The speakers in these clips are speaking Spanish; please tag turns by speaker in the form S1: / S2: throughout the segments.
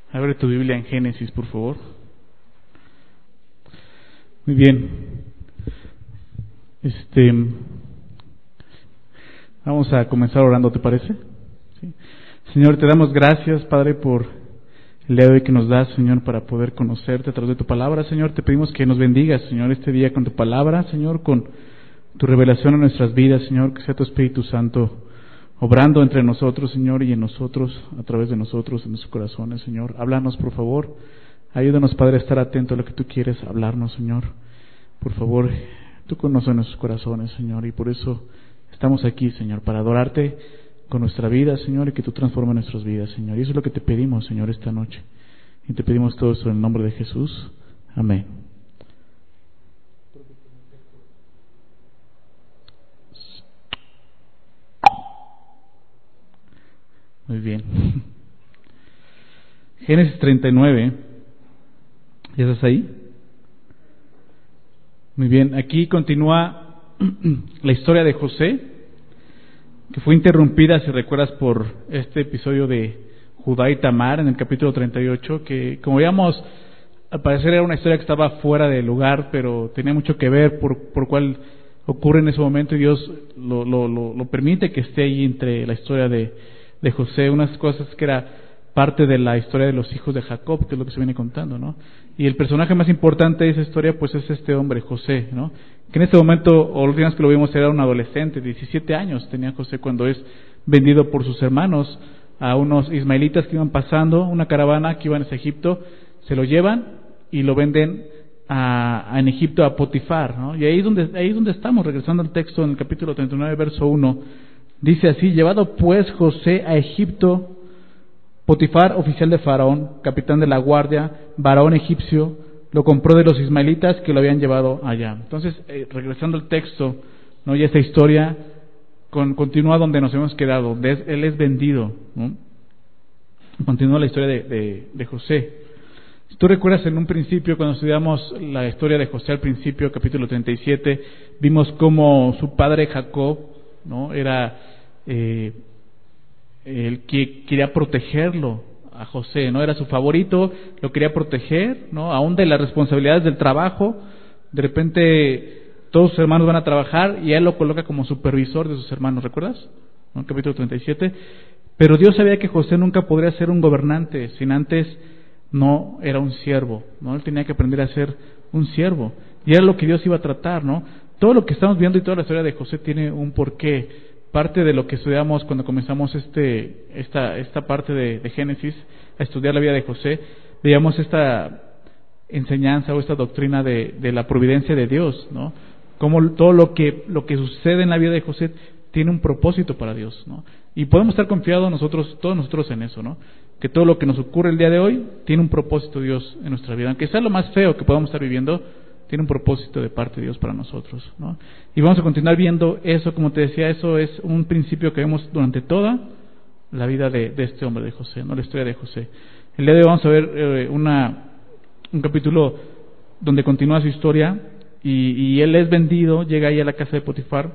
S1: Abre tu Biblia en Génesis, por favor. Muy bien. Vamos a comenzar orando, ¿te parece? ¿Sí? Señor, te damos gracias, Padre, por el día de hoy que nos das, Señor, para poder conocerte a través de tu palabra. Señor, te pedimos que nos bendigas, Señor, este día con tu palabra, Señor, con tu revelación en nuestras vidas, Señor, que sea tu Espíritu Santo obrando entre nosotros, Señor, y en nosotros, a través de nosotros, en nuestros corazones, Señor. Háblanos, por favor. Ayúdanos, Padre, a estar atento a lo que tú quieres hablarnos, Señor. Por favor, tú conoces nuestros corazones, Señor, y por eso estamos aquí, Señor, para adorarte con nuestra vida, Señor, y que tú transformes nuestras vidas, Señor. Y eso es lo que te pedimos, Señor, esta noche. Y te pedimos todo esto en el nombre de Jesús. Amén. Muy bien. Génesis 39. ¿Ya estás ahí? Muy bien. Aquí continúa la historia de José, que fue interrumpida, si recuerdas, por este episodio de Judá y Tamar en el capítulo 38, que, como veíamos, al parecer era una historia que estaba fuera de lugar, pero tenía mucho que ver por cuál ocurre en ese momento, y Dios lo permite que esté ahí entre la historia de José, unas cosas que era parte de la historia de los hijos de Jacob, que es lo que se viene contando, ¿no? Y el personaje más importante de esa historia, pues, es este hombre, José, ¿no? Que en este momento, o los días que lo vimos, era un adolescente, 17 años tenía José cuando es vendido por sus hermanos a unos ismaelitas que iban pasando, una caravana que iban hacia Egipto, se lo llevan y lo venden en Egipto a Potifar, ¿no? Y ahí es donde estamos, regresando al texto en el capítulo 39, verso 1. Dice así: llevado pues José a Egipto, Potifar, oficial de Faraón, capitán de la guardia, varón egipcio, lo compró de los ismaelitas que lo habían llevado allá. Entonces, regresando al texto, ¿no? Y esta historia continúa donde nos hemos quedado. Él es vendido, ¿no? Continúa la historia de José. Si tú recuerdas, en un principio, cuando estudiamos la historia de José al principio, capítulo 37, vimos cómo su padre Jacob, ¿no? Era el que quería protegerlo a José, ¿no? Era su favorito, lo quería proteger, ¿no? Aún de las responsabilidades del trabajo. De repente todos sus hermanos van a trabajar y él lo coloca como supervisor de sus hermanos, ¿recuerdas? ¿No? Capítulo 37. Pero Dios sabía que José nunca podría ser un gobernante sin antes no era un siervo, ¿no? Él tenía que aprender a ser un siervo, y era lo que Dios iba a tratar, ¿no? Todo lo que estamos viendo y toda la historia de José tiene un porqué. Parte de lo que estudiamos cuando comenzamos esta parte de Génesis, a estudiar la vida de José, veíamos esta enseñanza o esta doctrina de la providencia de Dios, ¿no? Como todo lo que sucede en la vida de José tiene un propósito para Dios, ¿no? Y podemos estar confiados todos nosotros en eso, ¿no? Que todo lo que nos ocurre el día de hoy tiene un propósito Dios en nuestra vida, aunque sea lo más feo que podamos estar viviendo, tiene un propósito de parte de Dios para nosotros, ¿no? Y vamos a continuar viendo eso. Como te decía, eso es un principio que vemos durante toda la vida de este hombre, de José, ¿no? La historia de José. El día de hoy vamos a ver un capítulo donde continúa su historia, y él es vendido, llega ahí a la casa de Potifar.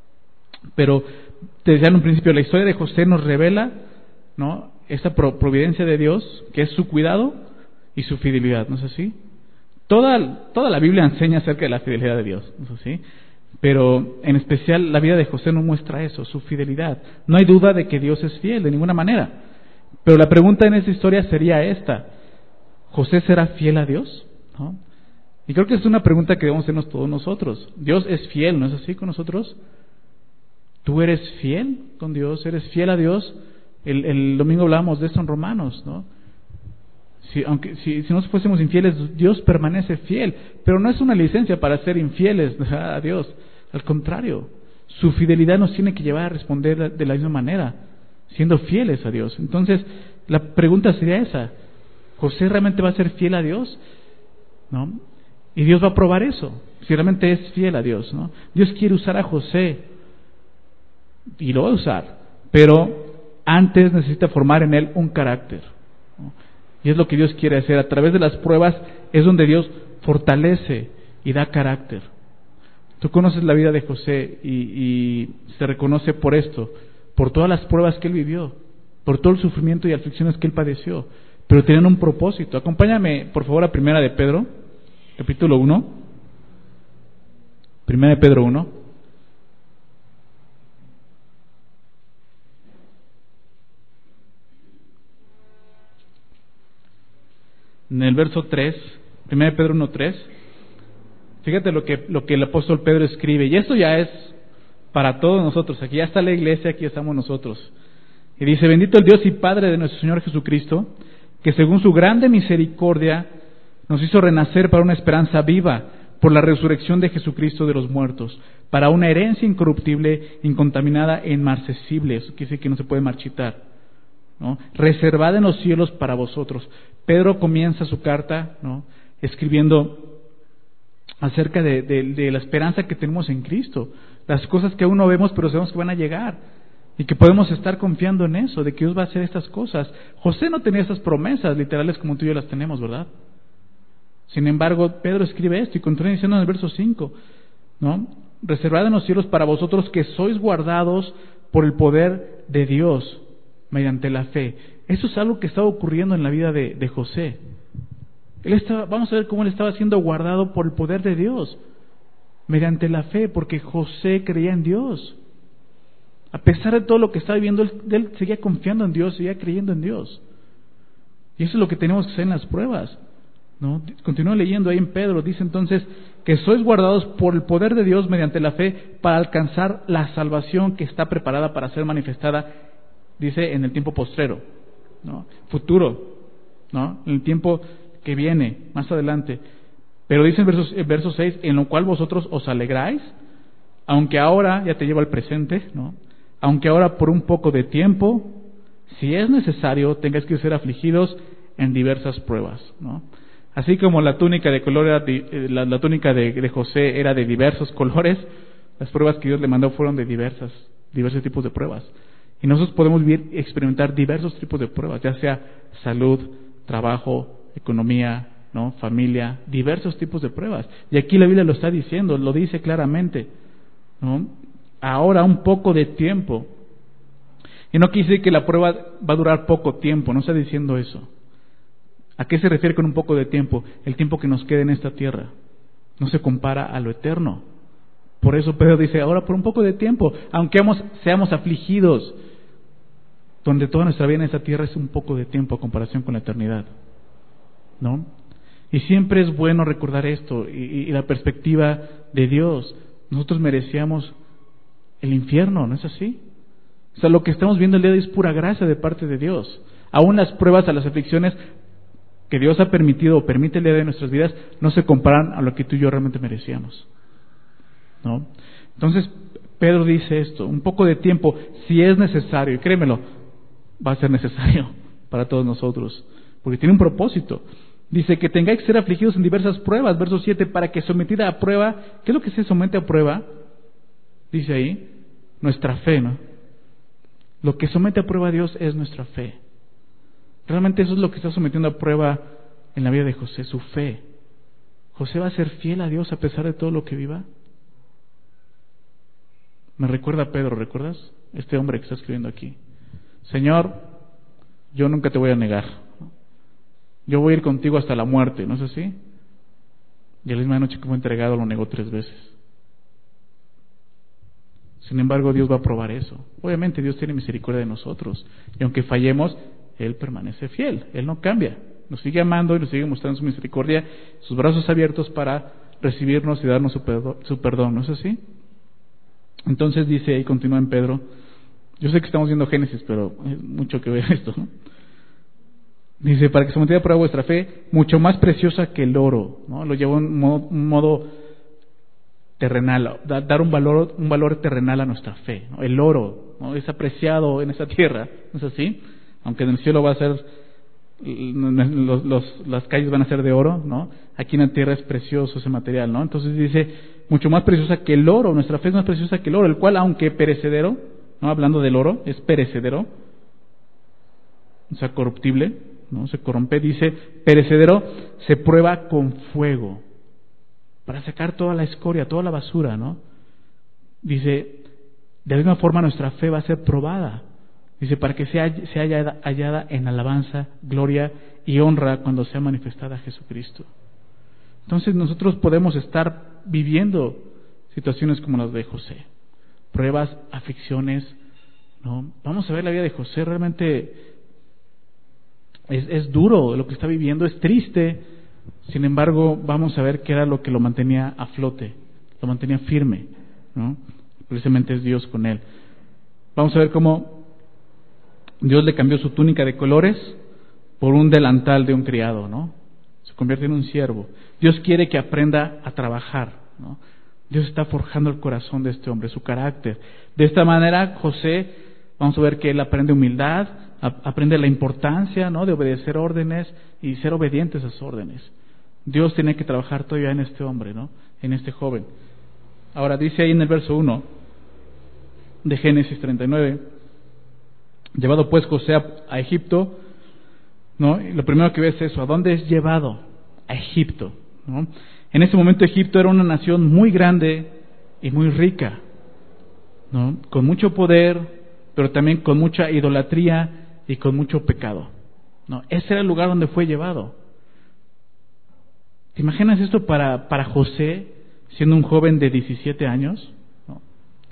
S1: Pero te decía en un principio, la historia de José nos revela, ¿no? Esa providencia de Dios, que es su cuidado y su fidelidad, ¿no es así? Toda la Biblia enseña acerca de la fidelidad de Dios, ¿no es así? Pero en especial la vida de José nos muestra eso, su fidelidad. No hay duda de que Dios es fiel de ninguna manera. Pero la pregunta en esta historia sería esta: ¿José será fiel a Dios? ¿No? Y creo que es una pregunta que debemos hacernos todos nosotros. Dios es fiel, ¿no es así con nosotros? ¿Tú eres fiel con Dios? ¿Eres fiel a Dios? El domingo hablábamos de esto en Romanos, ¿no? Si no fuésemos infieles, Dios permanece fiel, pero no es una licencia para ser infieles a Dios. Al contrario, su fidelidad nos tiene que llevar a responder de la misma manera, siendo fieles a Dios. Entonces, la pregunta sería esa: ¿José realmente va a ser fiel a Dios? ¿No? Y Dios va a probar eso, si realmente es fiel a Dios, ¿no? Dios quiere usar a José, y lo va a usar, pero antes necesita formar en él un carácter, ¿no? Y es lo que Dios quiere hacer. A través de las pruebas es donde Dios fortalece y da carácter. Tú conoces la vida de José y se reconoce por esto, por todas las pruebas que él vivió, por todo el sufrimiento y aflicciones que él padeció. pero tenían un propósito. Acompáñame, por favor, a Primera de Pedro, capítulo 1. Primera de Pedro 1. En el verso 3, Primera de Pedro 1:3. Fíjate lo que el apóstol Pedro escribe, y esto ya es para todos nosotros. Aquí ya está la iglesia, aquí estamos nosotros. Y dice: bendito el Dios y Padre de nuestro Señor Jesucristo, que según su grande misericordia nos hizo renacer para una esperanza viva por la resurrección de Jesucristo de los muertos, para una herencia incorruptible, incontaminada e inmarcesible. Eso quiere decir que no se puede marchitar, ¿no? Reservada en los cielos para vosotros. Pedro comienza su carta, ¿no?, escribiendo acerca de la esperanza que tenemos en Cristo, las cosas que aún no vemos pero sabemos que van a llegar y que podemos estar confiando en eso, de que Dios va a hacer estas cosas. José no tenía esas promesas literales como tú y yo las tenemos, ¿verdad? Sin embargo, Pedro escribe esto y continúa diciendo en el verso 5, ¿no? Reservad en los cielos para vosotros que sois guardados por el poder de Dios mediante la fe. Eso es algo que estaba ocurriendo en la vida de José. Vamos a ver cómo él estaba siendo guardado por el poder de Dios mediante la fe, porque José creía en Dios. A pesar de todo lo que estaba viviendo, él seguía confiando en Dios, seguía creyendo en Dios. Y eso es lo que tenemos que hacer en las pruebas, ¿no? Continúo leyendo ahí en Pedro, dice entonces que sois guardados por el poder de Dios mediante la fe para alcanzar la salvación que está preparada para ser manifestada, dice, en el tiempo postrero, ¿no?, futuro, ¿no?, en el tiempo que viene, más adelante. Pero dice en verso 6, en lo cual vosotros os alegráis, aunque ahora, ya te lleva al presente, ¿no?, aunque ahora por un poco de tiempo, si es necesario, tengáis que ser afligidos en diversas pruebas, ¿no? Así como la túnica de color era la túnica de José era de diversos colores, las pruebas que Dios le mandó fueron de diversos tipos de pruebas. Y nosotros podemos experimentar diversos tipos de pruebas, ya sea salud, trabajo, economía, ¿no?, familia, diversos tipos de pruebas. Y aquí la Biblia lo está diciendo, lo dice claramente, ¿no? Ahora un poco de tiempo. Y no quiere decir que la prueba va a durar poco tiempo, no está diciendo eso. ¿A qué se refiere con un poco de tiempo? El tiempo que nos queda en esta tierra no se compara a lo eterno. Por eso Pedro dice, ahora por un poco de tiempo, aunque seamos afligidos, donde toda nuestra vida en esta tierra es un poco de tiempo a comparación con la eternidad, ¿no? Y siempre es bueno recordar esto y la perspectiva de Dios. Nosotros merecíamos el infierno, ¿no es así? O sea, lo que estamos viendo el día de hoy es pura gracia de parte de Dios. Aún las pruebas, a las aflicciones que Dios ha permitido o permite el día de hoy en nuestras vidas no se comparan a lo que tú y yo realmente merecíamos, ¿no? Entonces Pedro dice esto, un poco de tiempo, si es necesario, y créemelo, va a ser necesario para todos nosotros, porque tiene un propósito. Dice que tengáis que ser afligidos en diversas pruebas, verso 7, para que sometida a prueba, ¿qué es lo que se somete a prueba? Dice ahí, nuestra fe, ¿no? Lo que somete a prueba a Dios es nuestra fe. Realmente eso es lo que está sometiendo a prueba en la vida de José, su fe. ¿José va a ser fiel a Dios a pesar de todo lo que viva? Me recuerda a Pedro, ¿recuerdas? Este hombre que está escribiendo aquí. Señor, yo nunca te voy a negar. Yo voy a ir contigo hasta la muerte, ¿no es así? Y a la misma noche que fue entregado lo negó 3 veces. Sin embargo, Dios va a probar eso. Obviamente Dios tiene misericordia de nosotros. Y aunque fallemos, Él permanece fiel. Él no cambia. Nos sigue amando y nos sigue mostrando su misericordia, sus brazos abiertos para recibirnos y darnos su perdón. ¿No es así? Entonces dice, y continúa en Pedro, yo sé que estamos viendo Génesis, pero hay mucho que ver esto, ¿no? Dice, para que se mantenga a prueba vuestra fe, mucho más preciosa que el oro, ¿no? Lo llevó en un modo terrenal, dar un valor terrenal a nuestra fe, ¿no? El oro, ¿no?, es apreciado en esta tierra, ¿no es así? Aunque en el cielo va a ser, las calles van a ser de oro, ¿no? Aquí en la tierra es precioso ese material, ¿no? Entonces dice, mucho más preciosa que el oro, nuestra fe es más preciosa que el oro, el cual, aunque perecedero, ¿no?, hablando del oro, es perecedero, o sea, corruptible, ¿no?, se corrompe, dice, perecedero, se prueba con fuego, para sacar toda la escoria, toda la basura, ¿no? Dice, de la misma forma nuestra fe va a ser probada. Dice, para que sea hallada en alabanza, gloria y honra cuando sea manifestada Jesucristo. Entonces nosotros podemos estar viviendo situaciones como las de José, pruebas, aflicciones, ¿no? Vamos a ver la vida de José, realmente es duro lo que está viviendo, es triste. Sin embargo, vamos a ver qué era lo que lo mantenía a flote, lo mantenía firme, ¿no? Precisamente es Dios con él. Vamos a ver cómo Dios le cambió su túnica de colores por un delantal de un criado, ¿no? Se convierte en un siervo. Dios quiere que aprenda a trabajar, ¿no? Dios está forjando el corazón de este hombre, su carácter. De esta manera, José, vamos a ver que él aprende humildad, aprende la importancia, ¿no?, de obedecer órdenes y ser obedientes a esas órdenes. Dios tiene que trabajar todavía en este hombre, ¿no?, en este joven. Ahora dice ahí en el verso 1 de Génesis 39, llevado pues José a Egipto, ¿no? Y lo primero que ves es eso, ¿a dónde es llevado? A Egipto, ¿no? En ese momento Egipto era una nación muy grande y muy rica, ¿no?, con mucho poder, pero también con mucha idolatría y con mucho pecado, ¿no? Ese era el lugar donde fue llevado. ¿Te imaginas esto para José, siendo un joven de 17 años? ¿No?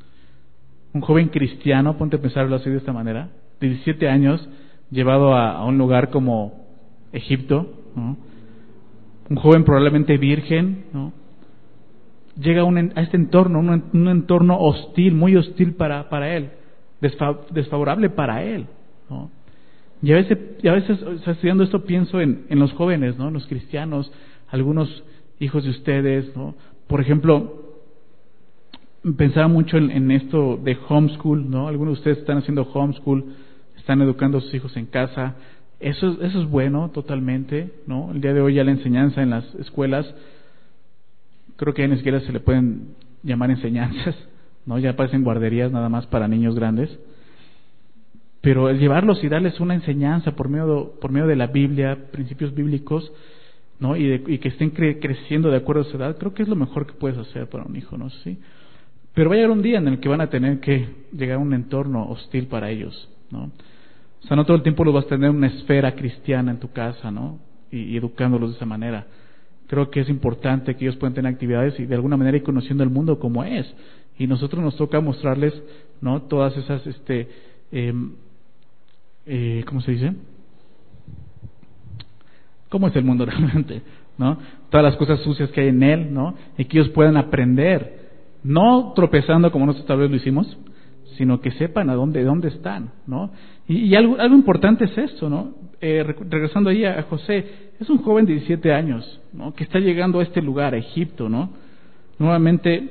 S1: Un joven cristiano, ponte a pensarlo así de esta manera, 17 años, llevado a un lugar como Egipto, ¿no? Un joven probablemente virgen, ¿no? Llega a este entorno, un entorno hostil, muy hostil para él, desfavorable para él, ¿no? Y a veces estudiando esto pienso en los jóvenes, ¿no?, los cristianos, algunos hijos de ustedes, ¿no? Por ejemplo, pensaba mucho en esto de homeschool, ¿no? Algunos de ustedes están haciendo homeschool, están educando a sus hijos en casa. Eso es bueno totalmente, ¿no? El día de hoy ya la enseñanza en las escuelas, creo que ya ni siquiera se le pueden llamar enseñanzas, ¿no? Ya parecen guarderías nada más para niños grandes. Pero el llevarlos y darles una enseñanza por medio de la Biblia, principios bíblicos, ¿no? Y que estén creciendo de acuerdo a su edad, creo que es lo mejor que puedes hacer para un hijo, ¿no? Sí. Pero va a llegar un día en el que van a tener que llegar a un entorno hostil para ellos, ¿no? O sea, no todo el tiempo los vas a tener una esfera cristiana en tu casa, ¿no? Y educándolos de esa manera. Creo que es importante que ellos puedan tener actividades y de alguna manera ir conociendo el mundo como es. Y nosotros nos toca mostrarles, ¿no?, todas esas, ¿cómo se dice? ¿Cómo es el mundo realmente? ¿No? Todas las cosas sucias que hay en él, ¿no? Y que ellos puedan aprender, no tropezando como nosotros tal vez lo hicimos, sino que sepan de dónde están, ¿no? Y algo importante es esto, ¿no? Regresando ahí a José, es un joven de 17 años, ¿no?, que está llegando a este lugar, a Egipto, ¿no? Nuevamente,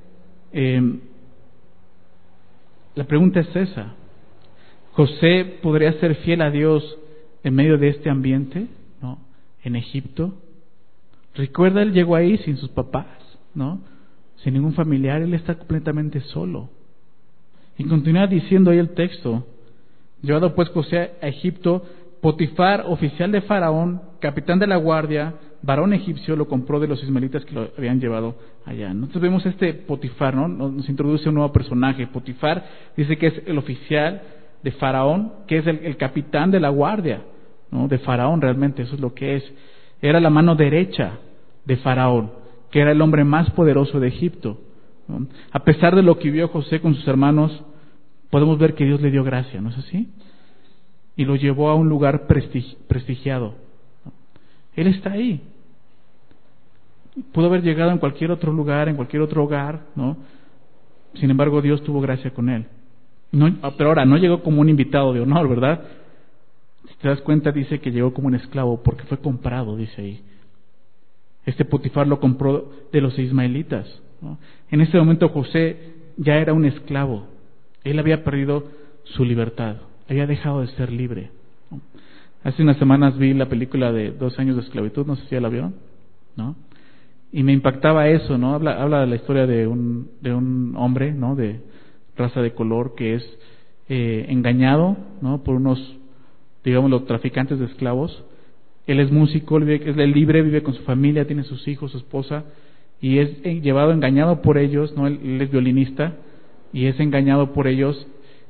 S1: la pregunta es esa: ¿José podría ser fiel a Dios en medio de este ambiente, ¿no?, en Egipto? Recuerda, él llegó ahí sin sus papás, ¿no?, sin ningún familiar, él está completamente solo. Y continúa diciendo ahí el texto: llevado pues José a Egipto, Potifar, oficial de Faraón, capitán de la guardia, varón egipcio, lo compró de los ismaelitas que lo habían llevado allá. Nosotros vemos este Potifar, ¿no? Nos introduce un nuevo personaje. Potifar dice que es el oficial de Faraón, que es el capitán de la guardia, ¿no?, de Faraón. Realmente eso es lo que es. Era la mano derecha de Faraón, que era el hombre más poderoso de Egipto, ¿no? A pesar de lo que vio José con sus hermanos, podemos ver que Dios le dio gracia, ¿no es así? Y lo llevó a un lugar prestigiado, ¿no? Él está ahí. Pudo haber llegado en cualquier otro lugar, en cualquier otro hogar, ¿no? Sin embargo, Dios tuvo gracia con él. No, pero ahora, no llegó como un invitado de honor, ¿verdad? Si te das cuenta, dice que llegó como un esclavo, porque fue comprado, dice ahí. Este Potifar lo compró de los ismaelitas, ¿no? En ese momento José ya era un esclavo. Él había perdido su libertad, había dejado de ser libre, ¿no? Hace unas semanas vi la película de 2 años de esclavitud, no sé si ya la vieron, ¿no? Y me impactaba eso, ¿no? Habla de la historia de un hombre, ¿no?, de raza de color que es engañado, ¿no?, por unos, digámoslo, traficantes de esclavos. Él es músico, es libre, vive con su familia, tiene sus hijos, su esposa, y es llevado, engañado por ellos, ¿no? Él es violinista, y es engañado por ellos,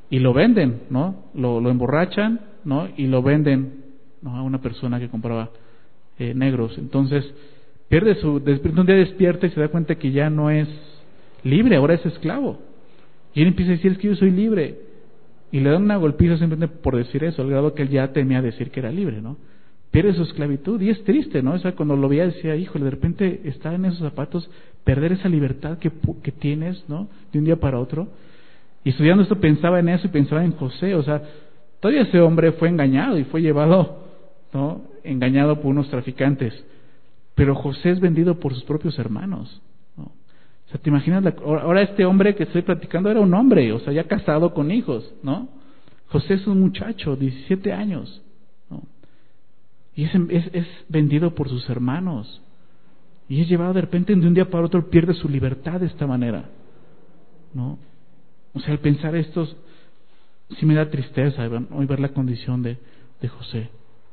S1: y lo venden, ¿no? Lo emborrachan, ¿no? Y lo venden, ¿no? A una persona que compraba negros. Entonces pierde un día despierta y se da cuenta que ya no es libre, ahora es esclavo. Y él empieza a decir, es que yo soy libre. Y le dan una golpiza simplemente por decir eso, al grado que él ya temía decir que era libre, ¿no? Pierde su esclavitud y es triste, ¿no? O sea, cuando lo veía decía, híjole, de repente estar en esos zapatos, perder esa libertad que tienes, ¿no? De un día para otro. Y estudiando esto pensaba en eso y pensaba en José, o sea, todavía ese hombre fue engañado y fue llevado, ¿no? Engañado por unos traficantes. Pero José es vendido por sus propios hermanos, ¿no? O sea, ¿te imaginas? Ahora este hombre que estoy platicando era un hombre, o sea, ya casado con hijos, ¿no? José es un muchacho, 17 años, ¿no? Y es vendido por sus hermanos. Y es llevado de repente de un día para otro, pierde su libertad de esta manera, ¿no? O sea, al pensar esto, sí me da tristeza hoy ver la condición de José.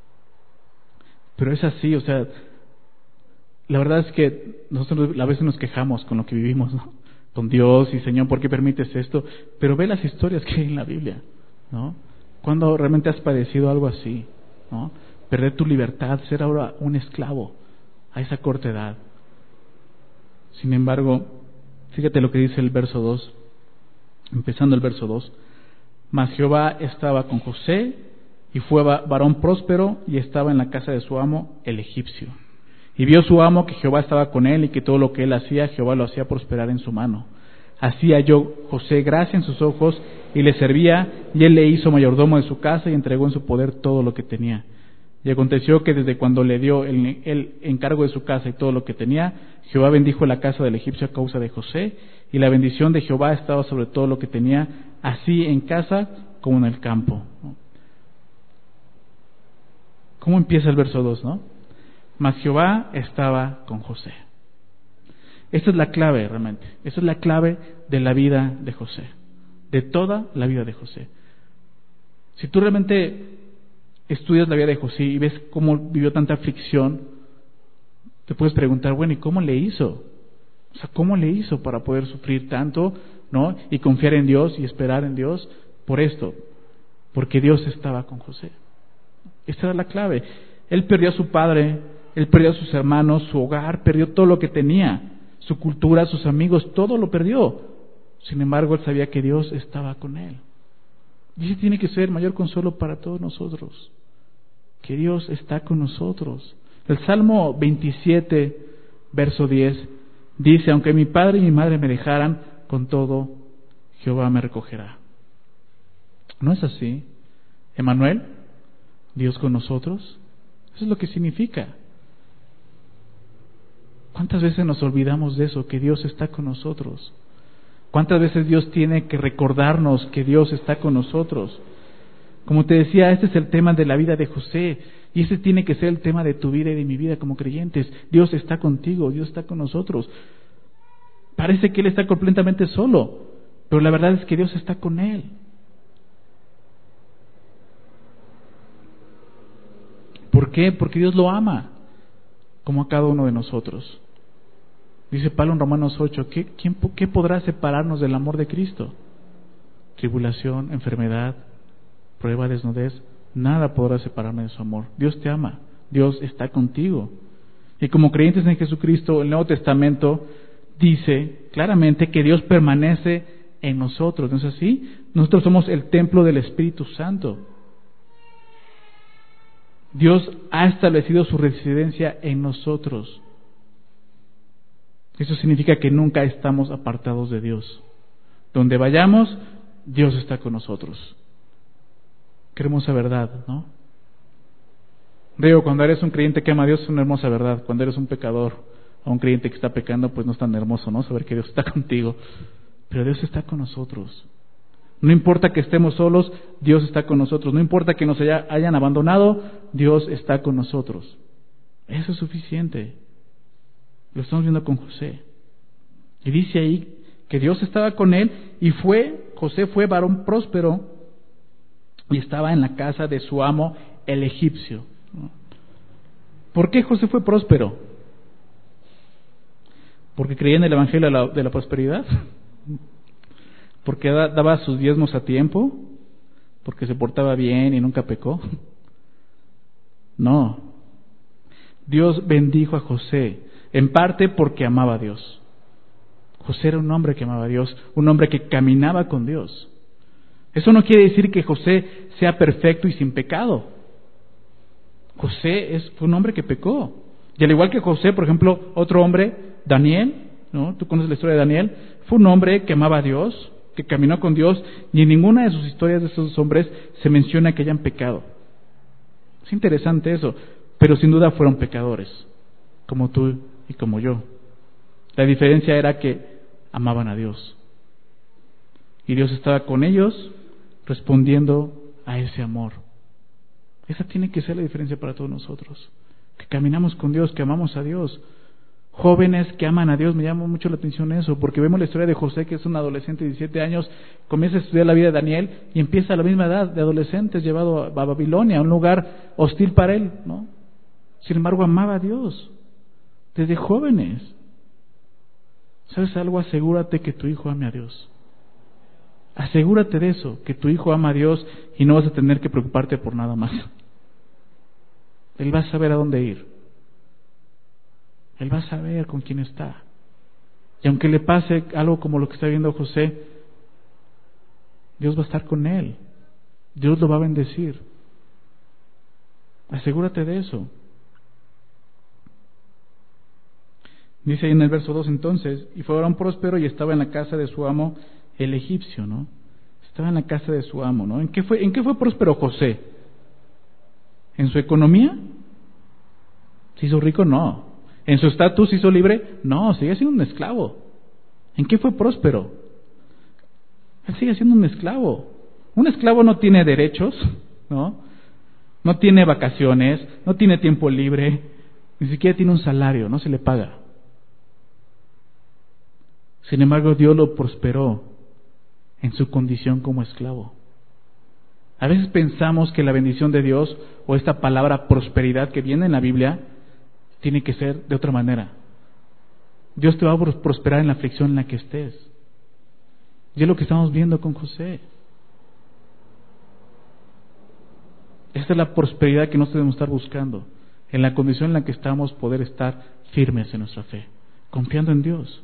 S1: Pero es así, o sea, la verdad es que nosotros a veces nos quejamos con lo que vivimos, ¿no? Con Dios y Señor, ¿por qué permites esto? Pero ve las historias que hay en la Biblia, ¿no? ¿Cuándo realmente has padecido algo así, ¿no? Perder tu libertad, ser ahora un esclavo a esa corta edad. Sin embargo, fíjate lo que dice el verso 2, empezando el verso 2. Mas Jehová estaba con José, y fue varón próspero, y estaba en la casa de su amo, el egipcio. Y vio su amo que Jehová estaba con él, y que todo lo que él hacía, Jehová lo hacía prosperar en su mano. Así halló José gracia en sus ojos, y le servía, y él le hizo mayordomo de su casa, y entregó en su poder todo lo que tenía. Y aconteció que desde cuando le dio el encargo de su casa y todo lo que tenía, Jehová bendijo la casa del egipcio a causa de José, y la bendición de Jehová estaba sobre todo lo que tenía, así en casa como en el campo. ¿Cómo empieza el verso 2, no? Mas Jehová estaba con José. Esta es la clave realmente. Esta es la clave de la vida de José. De toda la vida de José. Si tú realmente estudias la vida de José y ves cómo vivió tanta aflicción, te puedes preguntar, bueno, ¿y cómo le hizo? O sea, ¿cómo le hizo para poder sufrir tanto, ¿no? Y confiar en Dios y esperar en Dios por esto. Porque Dios estaba con José. Esta era la clave. Él perdió a su padre, él perdió a sus hermanos, su hogar, perdió todo lo que tenía, su cultura, sus amigos, todo lo perdió. Sin embargo, él sabía que Dios estaba con él. Y ese tiene que ser el mayor consuelo para todos nosotros, que Dios está con nosotros. El Salmo 27, verso 10, dice, aunque mi padre y mi madre me dejaran, con todo Jehová me recogerá. ¿No es así? Emmanuel, Dios con nosotros. Eso es lo que significa. ¿Cuántas veces nos olvidamos de eso, que Dios está con nosotros? ¿Cuántas veces Dios tiene que recordarnos que Dios está con nosotros? Como te decía, este es el tema de la vida de José, y ese tiene que ser el tema de tu vida y de mi vida como creyentes. Dios está contigo, Dios está con nosotros. Parece que Él está completamente solo, pero la verdad es que Dios está con Él. ¿Por qué? Porque Dios lo ama, como a cada uno de nosotros. Dice Pablo en Romanos 8, ¿qué podrá separarnos del amor de Cristo? Tribulación, enfermedad, prueba, desnudez, nada podrá separarme de su amor. Dios te ama, Dios está contigo. Y como creyentes en Jesucristo, el Nuevo Testamento dice claramente que Dios permanece en nosotros. ¿No es así? Nosotros somos el templo del Espíritu Santo. Dios ha establecido su residencia en nosotros. Eso significa que nunca estamos apartados de Dios. Donde vayamos, Dios está con nosotros. Qué hermosa verdad, ¿no? Digo, cuando eres un creyente que ama a Dios es una hermosa verdad. Cuando eres un pecador o un creyente que está pecando, pues no es tan hermoso, ¿no? Saber que Dios está contigo. Pero Dios está con nosotros. No importa que estemos solos, Dios está con nosotros. No importa que nos hayan abandonado, Dios está con nosotros. Eso es suficiente. Lo estamos viendo con José. Y dice ahí que Dios estaba con él y José fue varón próspero y estaba en la casa de su amo, el egipcio. ¿Por qué José fue próspero? ¿Porque creía en el evangelio de la prosperidad? porque daba sus diezmos a tiempo, porque se portaba bien y nunca pecó. No. Dios bendijo a José, en parte porque amaba a Dios. José era un hombre que amaba a Dios, un hombre que caminaba con Dios. Eso no quiere decir que José sea perfecto y sin pecado. José fue un hombre que pecó. Y al igual que José, por ejemplo, otro hombre, Daniel, ¿no? Tú conoces la historia de Daniel, fue un hombre que amaba a Dios, que caminó con Dios, y en ninguna de sus historias de esos hombres se menciona que hayan pecado. Es interesante eso, pero sin duda fueron pecadores, como tú y como yo. La diferencia era que amaban a Dios. Y Dios estaba con ellos respondiendo a ese amor. Esa tiene que ser la diferencia para todos nosotros. Que caminamos con Dios, que amamos a Dios. Jóvenes que aman a Dios, me llama mucho la atención eso, porque vemos la historia de José, que es un adolescente de 17 años, comienza a estudiar la vida de Daniel y empieza a la misma edad de adolescente, es llevado a Babilonia, a un lugar hostil para él, ¿no? Sin embargo, amaba a Dios desde jóvenes. ¿Sabes algo? Asegúrate que tu hijo ame a Dios. Asegúrate de eso, que tu hijo ama a Dios y no vas a tener que preocuparte por nada más. Él va a saber a dónde ir. Él va a saber con quién está. Y aunque le pase algo como lo que está viendo José, Dios va a estar con él. Dios lo va a bendecir. Asegúrate de eso. Dice ahí en el verso 2 entonces, y fue varón próspero y estaba en la casa de su amo el egipcio, ¿no? Estaba en la casa de su amo, ¿no? ¿En qué fue próspero José? ¿En su economía? ¿Se hizo rico? No. ¿En su estatus se hizo libre? No, sigue siendo un esclavo. ¿En qué fue próspero? Él sigue siendo un esclavo. Un esclavo no tiene derechos, ¿no? No tiene vacaciones, no tiene tiempo libre, ni siquiera tiene un salario, no se le paga. Sin embargo, Dios lo prosperó en su condición como esclavo. A veces pensamos que la bendición de Dios o esta palabra prosperidad que viene en la Biblia tiene que ser de otra manera. Dios te va a prosperar en la aflicción en la que estés. Y es lo que estamos viendo con José. Esta es la prosperidad que nosotros debemos estar buscando. En la condición en la que estamos, poder estar firmes en nuestra fe, confiando en Dios.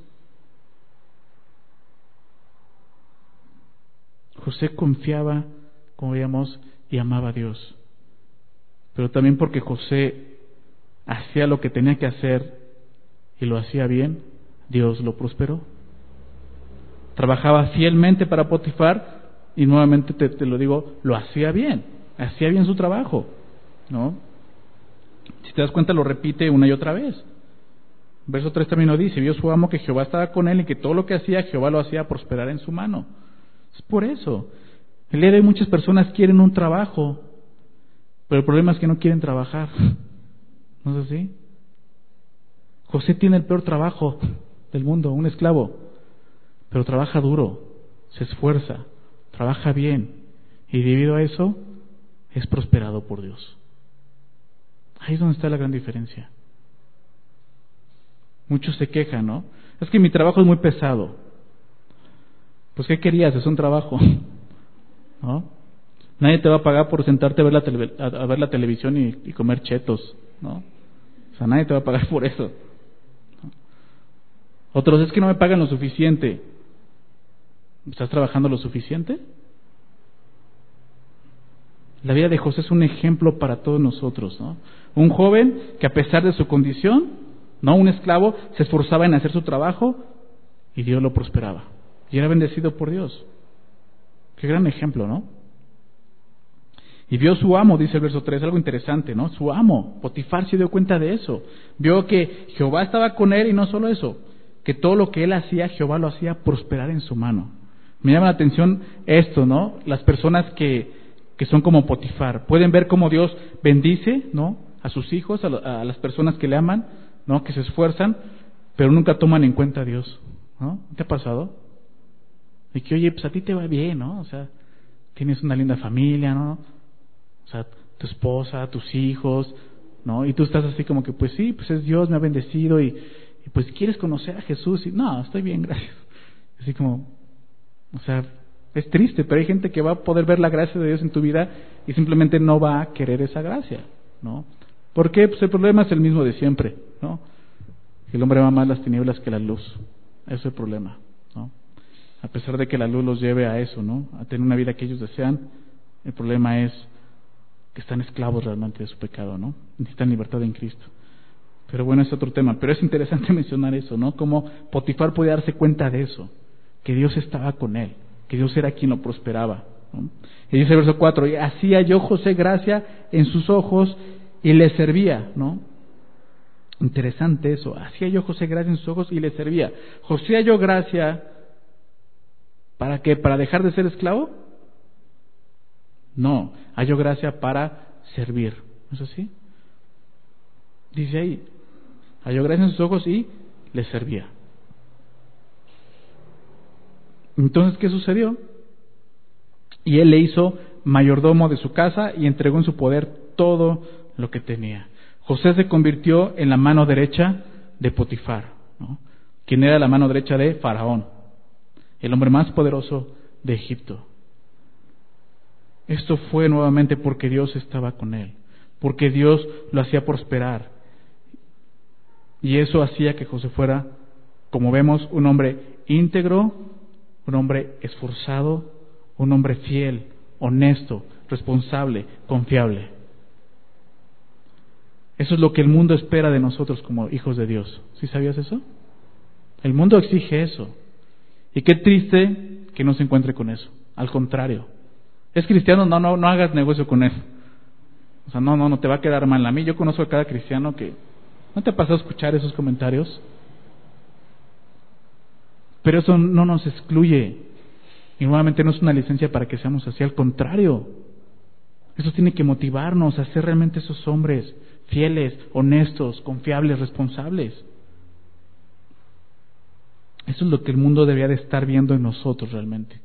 S1: José confiaba, como veíamos, y amaba a Dios. Pero también porque José hacía lo que tenía que hacer y lo hacía bien, Dios lo prosperó. Trabajaba fielmente para Potifar y nuevamente te lo digo, lo hacía bien su trabajo, ¿no? Si te das cuenta lo repite una y otra vez. Verso 3 también lo dice, vio su amo que Jehová estaba con él y que todo lo que hacía Jehová lo hacía prosperar en su mano. Es por eso. El día de hoy muchas personas quieren un trabajo, pero el problema es que no quieren trabajar. ¿No es así? José tiene el peor trabajo del mundo, un esclavo, pero trabaja duro, se esfuerza, trabaja bien, y debido a eso es prosperado por Dios. Ahí es donde está la gran diferencia. Muchos se quejan, ¿no? Es que mi trabajo es muy pesado. Pues ¿qué querías? Es un trabajo, ¿no? Nadie te va a pagar por sentarte a ver la televisión y comer chetos, ¿no? O sea, nadie te va a pagar por eso. Otros, es que no me pagan lo suficiente. ¿Estás trabajando lo suficiente? La vida de José es un ejemplo para todos nosotros, ¿no? Un joven que a pesar de su condición, no un esclavo, se esforzaba en hacer su trabajo y Dios lo prosperaba. Y era bendecido por Dios. Qué gran ejemplo, ¿no? Y vio su amo, dice el verso 3, algo interesante, ¿no? Su amo, Potifar, se dio cuenta de eso. Vio que Jehová estaba con él y no solo eso, que todo lo que él hacía, Jehová lo hacía prosperar en su mano. Me llama la atención esto, ¿no? Las personas que son como Potifar, pueden ver cómo Dios bendice, ¿no? A sus hijos, a las personas que le aman, ¿no? Que se esfuerzan, pero nunca toman en cuenta a Dios, ¿no? ¿Te ha pasado? Y que, oye, pues a ti te va bien, ¿no? O sea, tienes una linda familia, ¿no? O sea, tu esposa, tus hijos, ¿no? Y tú estás así como que, pues sí, pues es Dios, me ha bendecido y pues quieres conocer a Jesús y no, estoy bien, gracias. Así como, O sea, es triste, pero hay gente que va a poder ver la gracia de Dios en tu vida y simplemente no va a querer esa gracia, ¿no? ¿Por qué? Pues el problema es el mismo de siempre, ¿no? El hombre ama más las tinieblas que la luz. Ese es el problema, ¿no? A pesar de que la luz los lleve a eso, ¿no? A tener una vida que ellos desean, el problema es que están esclavos realmente de su pecado, ¿no? Necesitan libertad en Cristo. Pero bueno, es otro tema. Pero es interesante mencionar eso, ¿no? Cómo Potifar podía darse cuenta de eso, que Dios estaba con él, que Dios era quien lo prosperaba, ¿no? Y dice el verso 4, y así halló José gracia en sus ojos y le servía, ¿no? Interesante eso, así halló José gracia en sus ojos y le servía. José halló gracia, ¿para qué? ¿Para dejar de ser esclavo? No, halló gracia para servir, ¿no es así? Dice ahí, halló gracia en sus ojos y le servía. Entonces, ¿qué sucedió? Y él le hizo mayordomo de su casa y entregó en su poder todo lo que tenía. José se convirtió en la mano derecha de Potifar, ¿no? Quien era la mano derecha de Faraón, el hombre más poderoso de Egipto. Esto fue nuevamente porque Dios estaba con él, porque Dios lo hacía prosperar. Y eso hacía que José fuera, como vemos, un hombre íntegro, un hombre esforzado, un hombre fiel, honesto, responsable, confiable. Eso es lo que el mundo espera de nosotros como hijos de Dios. ¿Sí sabías eso? El mundo exige eso. Y qué triste que no se encuentre con eso. Al contrario. ¿Es cristiano? No hagas negocio con él. O sea, no te va a quedar mal. A mí yo conozco a cada cristiano que... ¿No te ha pasado a escuchar esos comentarios? Pero eso no nos excluye. Y nuevamente no es una licencia para que seamos así. Al contrario. Eso tiene que motivarnos a ser realmente esos hombres fieles, honestos, confiables, responsables. Eso es lo que el mundo debería de estar viendo en nosotros realmente.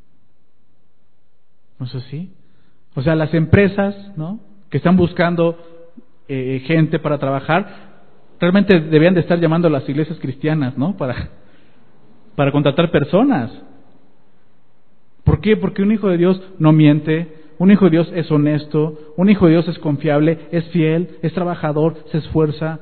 S1: ¿No es así? O sea, las empresas, ¿no?, que están buscando gente para trabajar, realmente deberían de estar llamando a las iglesias cristianas, ¿no?, para contratar personas. ¿Por qué? Porque un hijo de Dios no miente, un hijo de Dios es honesto, un hijo de Dios es confiable, es fiel, es trabajador, se esfuerza.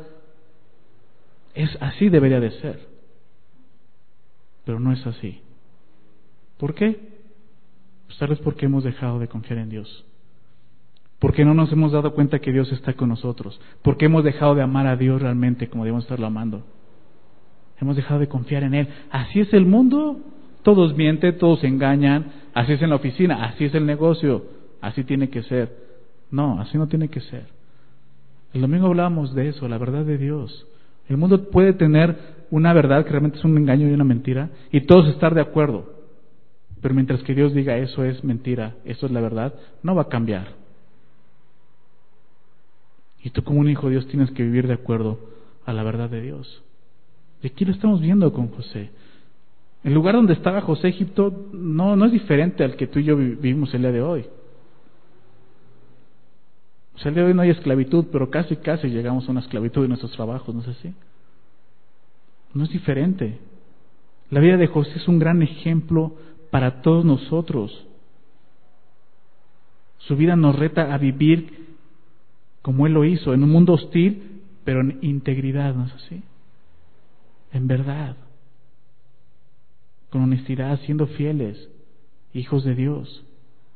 S1: Así debería de ser. Pero no es así. ¿Por qué? Pues tal vez porque hemos dejado de confiar en Dios. Porque no nos hemos dado cuenta que Dios está con nosotros. Porque hemos dejado de amar a Dios realmente como debemos estarlo amando. Hemos dejado de confiar en Él. Así es el mundo. Todos mienten, todos se engañan. Así es en la oficina, así es el negocio. Así tiene que ser. No, así no tiene que ser. El domingo hablábamos de eso, la verdad de Dios. El mundo puede tener una verdad que realmente es un engaño y una mentira, y todos estar de acuerdo. Pero mientras que Dios diga eso es mentira, eso es la verdad, no va a cambiar. Y tú como un hijo de Dios tienes que vivir de acuerdo a la verdad de Dios. Y aquí lo estamos viendo con José. El lugar donde estaba José, Egipto, no es diferente al que tú y yo vivimos el día de hoy. O sea, el día de hoy no hay esclavitud, pero casi llegamos a una esclavitud en nuestros trabajos, ¿no es así? No es diferente. La vida de José es un gran ejemplo para todos nosotros. Su vida nos reta a vivir como Él lo hizo, en un mundo hostil, pero en integridad, ¿no es así? En verdad, con honestidad, siendo fieles, hijos de Dios.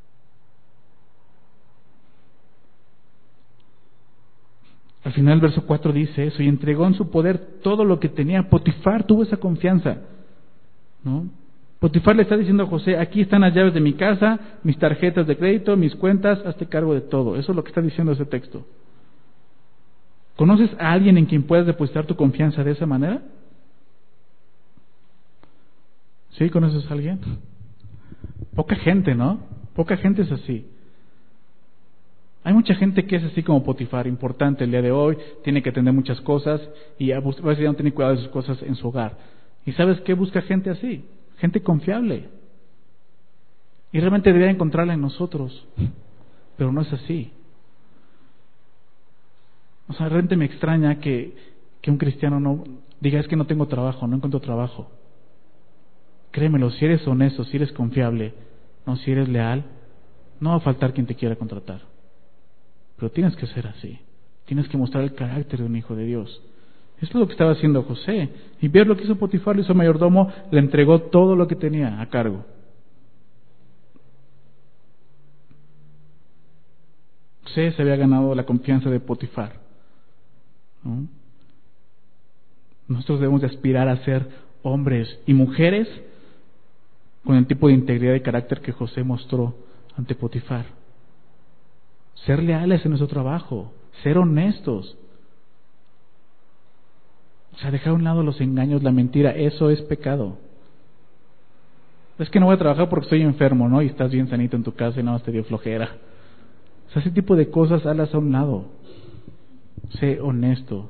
S1: Al final el verso 4 dice eso, y entregó en su poder todo lo que tenía. Potifar tuvo esa confianza, ¿no? Potifar le está diciendo a José, aquí están las llaves de mi casa, mis tarjetas de crédito, mis cuentas, hazte cargo de todo. Eso es lo que está diciendo ese texto. ¿Conoces a alguien en quien puedas depositar tu confianza de esa manera? ¿Sí? ¿Conoces a alguien? Poca gente, ¿no? Poca gente es así. Hay mucha gente que es así como Potifar, importante el día de hoy, tiene que atender muchas cosas y a veces ya no tiene cuidado de sus cosas en su hogar. ¿Y sabes qué busca gente así? Gente confiable. Y realmente debería encontrarla en nosotros, pero no es así. O sea, realmente me extraña que un cristiano no diga, es que no tengo trabajo, no encuentro trabajo. créemelo, si eres honesto, si eres confiable, no, si eres leal, no va a faltar quien te quiera contratar. Pero tienes que ser así. Tienes que mostrar el carácter de un hijo de Dios. Esto es lo que estaba haciendo José. Y ver lo que hizo Potifar, lo hizo mayordomo, le entregó todo lo que tenía a cargo. José se había ganado la confianza de Potifar, ¿no? Nosotros debemos de aspirar a ser hombres y mujeres con el tipo de integridad y carácter que José mostró ante Potifar. Ser leales en nuestro trabajo, ser honestos. O sea, dejar a un lado los engaños, la mentira, eso es pecado. Es que no voy a trabajar porque estoy enfermo, ¿no? Y estás bien sanito en tu casa y nada más te dio flojera. O sea, ese tipo de cosas, hazlas a un lado. Sé honesto.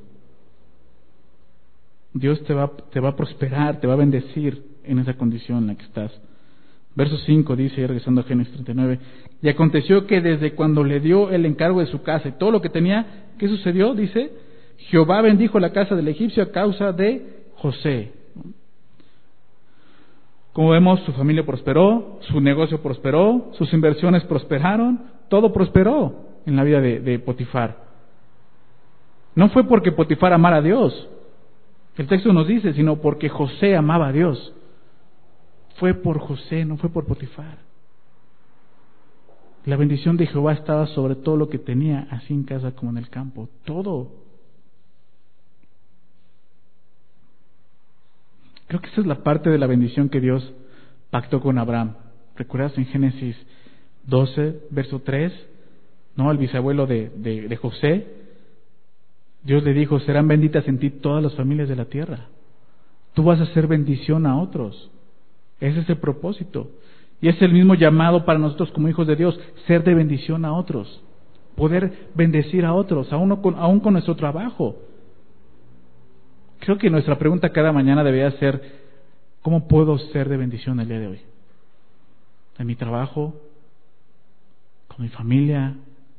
S1: Dios te va a prosperar, te va a bendecir en esa condición en la que estás. Verso 5 dice, regresando a Génesis 39, y aconteció que desde cuando le dio el encargo de su casa y todo lo que tenía, ¿qué sucedió? Dice, Jehová bendijo la casa del egipcio a causa de José. Como vemos, su familia prosperó, su negocio prosperó, sus inversiones prosperaron, todo prosperó en la vida de Potifar. No fue porque Potifar amara a Dios, el texto nos dice, sino porque José amaba a Dios. Fue por José, no fue por Potifar. La bendición de Jehová estaba sobre todo lo que tenía, así en casa como en el campo, todo. Creo que esa es la parte de la bendición que Dios pactó con Abraham. ¿Recuerdas en Génesis 12, verso 3? ¿No? El bisabuelo de José. Dios le dijo, serán benditas en ti todas las familias de la tierra. Tú vas a ser bendición a otros. Ese es el propósito. Y es el mismo llamado para nosotros como hijos de Dios, ser de bendición a otros. Poder bendecir a otros, aún con nuestro trabajo. Creo que nuestra pregunta cada mañana debería ser, ¿cómo puedo ser de bendición el día de hoy? En mi trabajo, con mi familia,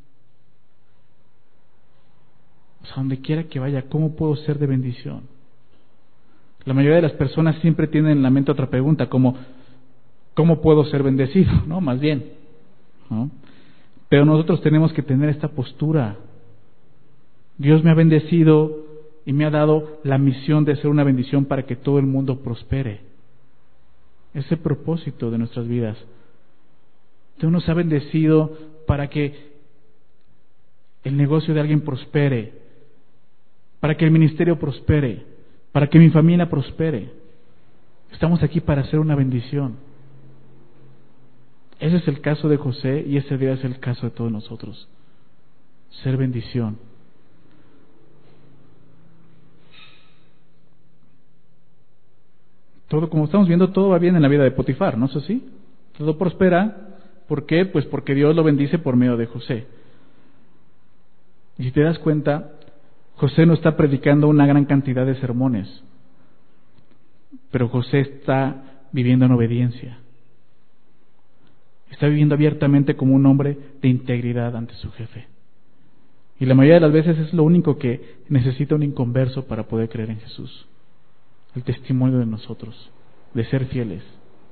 S1: o sea, donde quiera que vaya, ¿cómo puedo ser de bendición? La mayoría de las personas siempre tienen en la mente otra pregunta, como ¿cómo puedo ser bendecido? ¿No? Más bien, ¿no? Pero nosotros tenemos que tener esta postura. Dios me ha bendecido y me ha dado la misión de ser una bendición para que todo el mundo prospere. Ese es el propósito de nuestras vidas. Dios nos ha bendecido para que el negocio de alguien prospere, para que el ministerio prospere, para que mi familia prospere. Estamos aquí para hacer una bendición. Ese es el caso de José y ese debe ser el caso de todos nosotros. Ser bendición. Todo, como estamos viendo, todo va bien en la vida de Potifar, ¿no es así? Todo prospera. ¿Por qué? Pues porque Dios lo bendice por medio de José. Y si te das cuenta, José no está predicando una gran cantidad de sermones, pero José está viviendo en obediencia. Está viviendo abiertamente como un hombre de integridad ante su jefe. Y la mayoría de las veces es lo único que necesita un inconverso para poder creer en Jesús. El testimonio de nosotros, de ser fieles.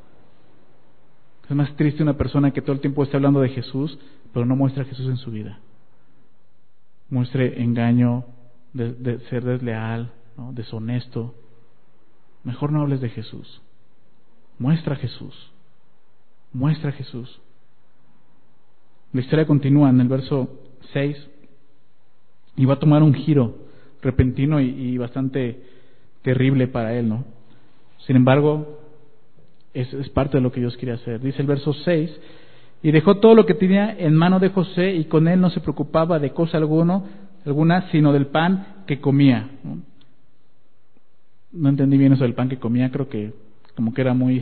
S1: Es más triste una persona que todo el tiempo está hablando de Jesús, pero no muestra a Jesús en su vida. Muestre engaño, de ser desleal, ¿no? Deshonesto. Mejor no hables de Jesús. Muestra a Jesús. Muestra a Jesús. La historia continúa en el verso 6 y va a tomar un giro repentino y bastante terrible para él, ¿no? Sin embargo, es parte de lo que Dios quiere hacer. Dice el verso 6, y dejó todo lo que tenía en mano de José y con él no se preocupaba de cosa alguna, sino del pan que comía. No entendí bien eso del pan que comía, creo que como que era muy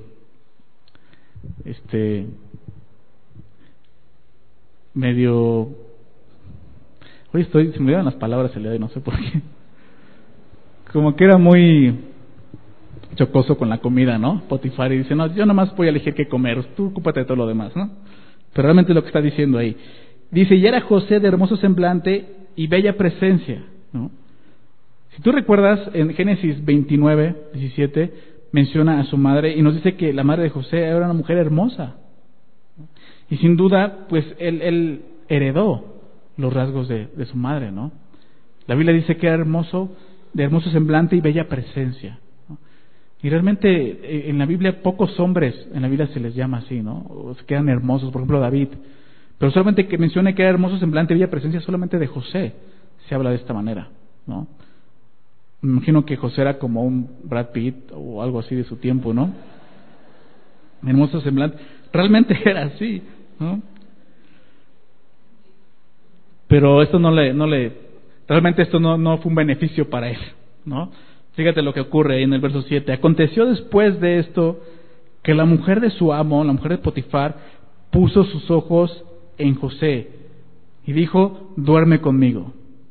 S1: medio, hoy se me olvidan las palabras el día de hoy, no sé por qué, como que era muy chocoso con la comida, ¿no? Potifar, y dice, no, yo nomás voy a elegir qué comer, tú ocúpate de todo lo demás, ¿no? Pero realmente es lo que está diciendo ahí. Dice, y era José de hermoso semblante y bella presencia, ¿no? Si tú recuerdas en Génesis 29, 17, menciona a su madre y nos dice que la madre de José era una mujer hermosa. Y sin duda, pues él heredó los rasgos de su madre, ¿no? La Biblia dice que era hermoso, de hermoso semblante y bella presencia, ¿no? Y realmente en la Biblia pocos hombres en la Biblia se les llama así, ¿no? O se quedan hermosos, por ejemplo David. Pero solamente que mencione que era hermoso semblante y bella presencia, solamente de José se habla de esta manera, ¿no? Me imagino que José era como un Brad Pitt o algo así de su tiempo, ¿no? Hermoso semblante. Realmente era así, ¿no? Pero esto realmente esto no fue un beneficio para él, ¿no? Fíjate lo que ocurre ahí en el verso 7. Aconteció después de esto que la mujer de su amo, la mujer de Potifar, puso sus ojos en José y dijo: duerme conmigo.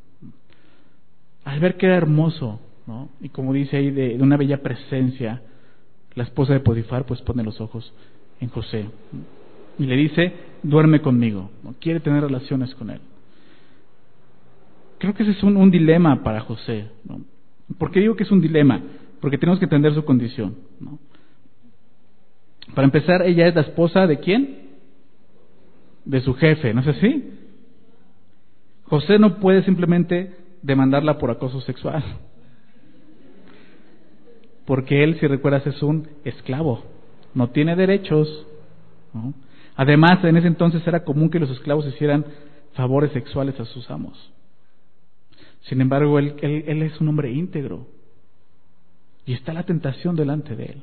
S1: Al ver que era hermoso, ¿no? Y como dice ahí, de una bella presencia, la esposa de Potifar pues pone los ojos en José y le dice: duerme conmigo, ¿no? Quiere tener relaciones con él. Creo que ese es un dilema para José, ¿no? ¿Por qué digo que es un dilema? Porque tenemos que entender su condición, ¿no? Para empezar, ella es la esposa ¿de quién? De su jefe, ¿no es así? José no puede simplemente demandarla por acoso sexual, porque él, si recuerdas, es un esclavo, no tiene derechos, ¿no? Además, en ese entonces era común que los esclavos hicieran favores sexuales a sus amos. Sin embargo, él es un hombre íntegro y está la tentación delante de él.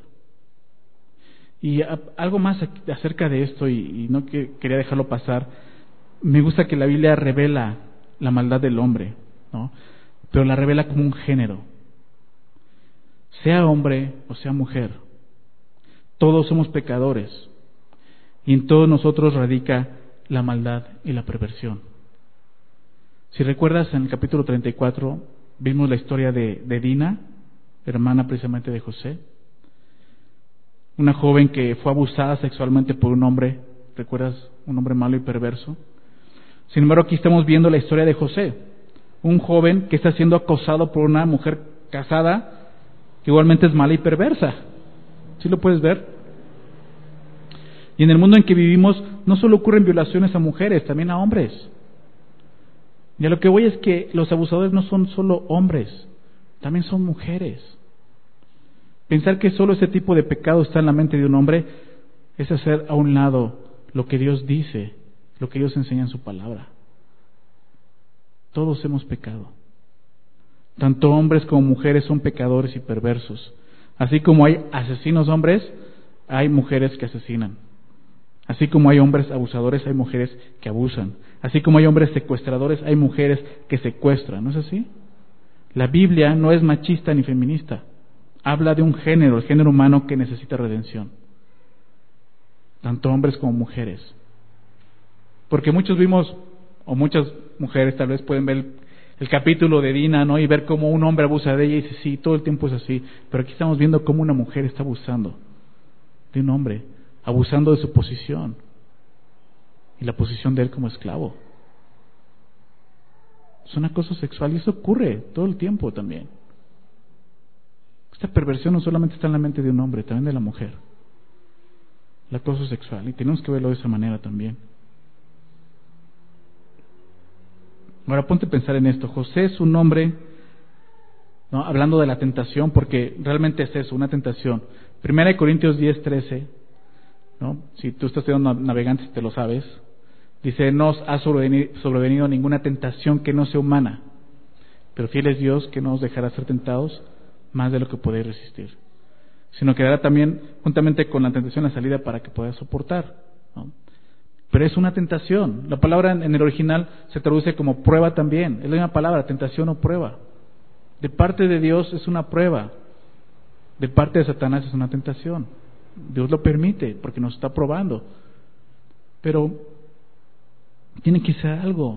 S1: Y algo más acerca de esto, y no quería dejarlo pasar, me gusta que la Biblia revela la maldad del hombre, ¿no? Pero la revela como un género. Sea hombre o sea mujer, todos somos pecadores y en todos nosotros radica la maldad y la perversión. Si recuerdas, en el capítulo 34 vimos la historia de Dina, hermana precisamente de José, una joven que fue abusada sexualmente por un hombre, ¿recuerdas? Un hombre malo y perverso. Sin embargo, aquí estamos viendo la historia de José, un joven que está siendo acosado por una mujer casada que igualmente es mala y perversa. ¿Sí lo puedes ver? Y en el mundo en que vivimos no solo ocurren violaciones a mujeres, también a hombres. Y a lo que voy es que los abusadores no son solo hombres, también son mujeres. Pensar que solo ese tipo de pecado está en la mente de un hombre es hacer a un lado lo que Dios dice, lo que Dios enseña en su palabra. Todos hemos pecado. Tanto hombres como mujeres son pecadores y perversos. Así como hay asesinos hombres, hay mujeres que asesinan. Así como hay hombres abusadores, hay mujeres que abusan. Así como hay hombres secuestradores, hay mujeres que secuestran. ¿No es así? La Biblia no es machista ni feminista. Habla de un género, el género humano que necesita redención. Tanto hombres como mujeres. Porque muchos vimos, o muchas mujeres tal vez pueden ver el capítulo de Dina, ¿no? Y ver cómo un hombre abusa de ella y dice, sí, todo el tiempo es así. Pero aquí estamos viendo cómo una mujer está abusando de un hombre, abusando de su posición y la posición de él como esclavo. Es un acoso sexual y eso ocurre todo el tiempo también. Esta perversión no solamente está en la mente de un hombre, también de la mujer. El acoso sexual, y tenemos que verlo de esa manera también. Ahora ponte a pensar en esto. José es un hombre, ¿no? Hablando de la tentación, porque realmente es eso, una tentación. 1 Corintios 10:13, ¿no? Si tú estás estudiando Navegantes te lo sabes. Dice, no os ha sobrevenido ninguna tentación que no sea humana, pero fiel es Dios que no os dejará ser tentados más de lo que podéis resistir, sino que dará también juntamente con la tentación la salida para que podáis soportar, ¿no? Pero es una tentación. La palabra en el original se traduce como prueba también. Es la misma palabra, tentación o prueba. De parte de Dios es una prueba. De parte de Satanás es una tentación. Dios lo permite porque nos está probando. Pero tiene que ser algo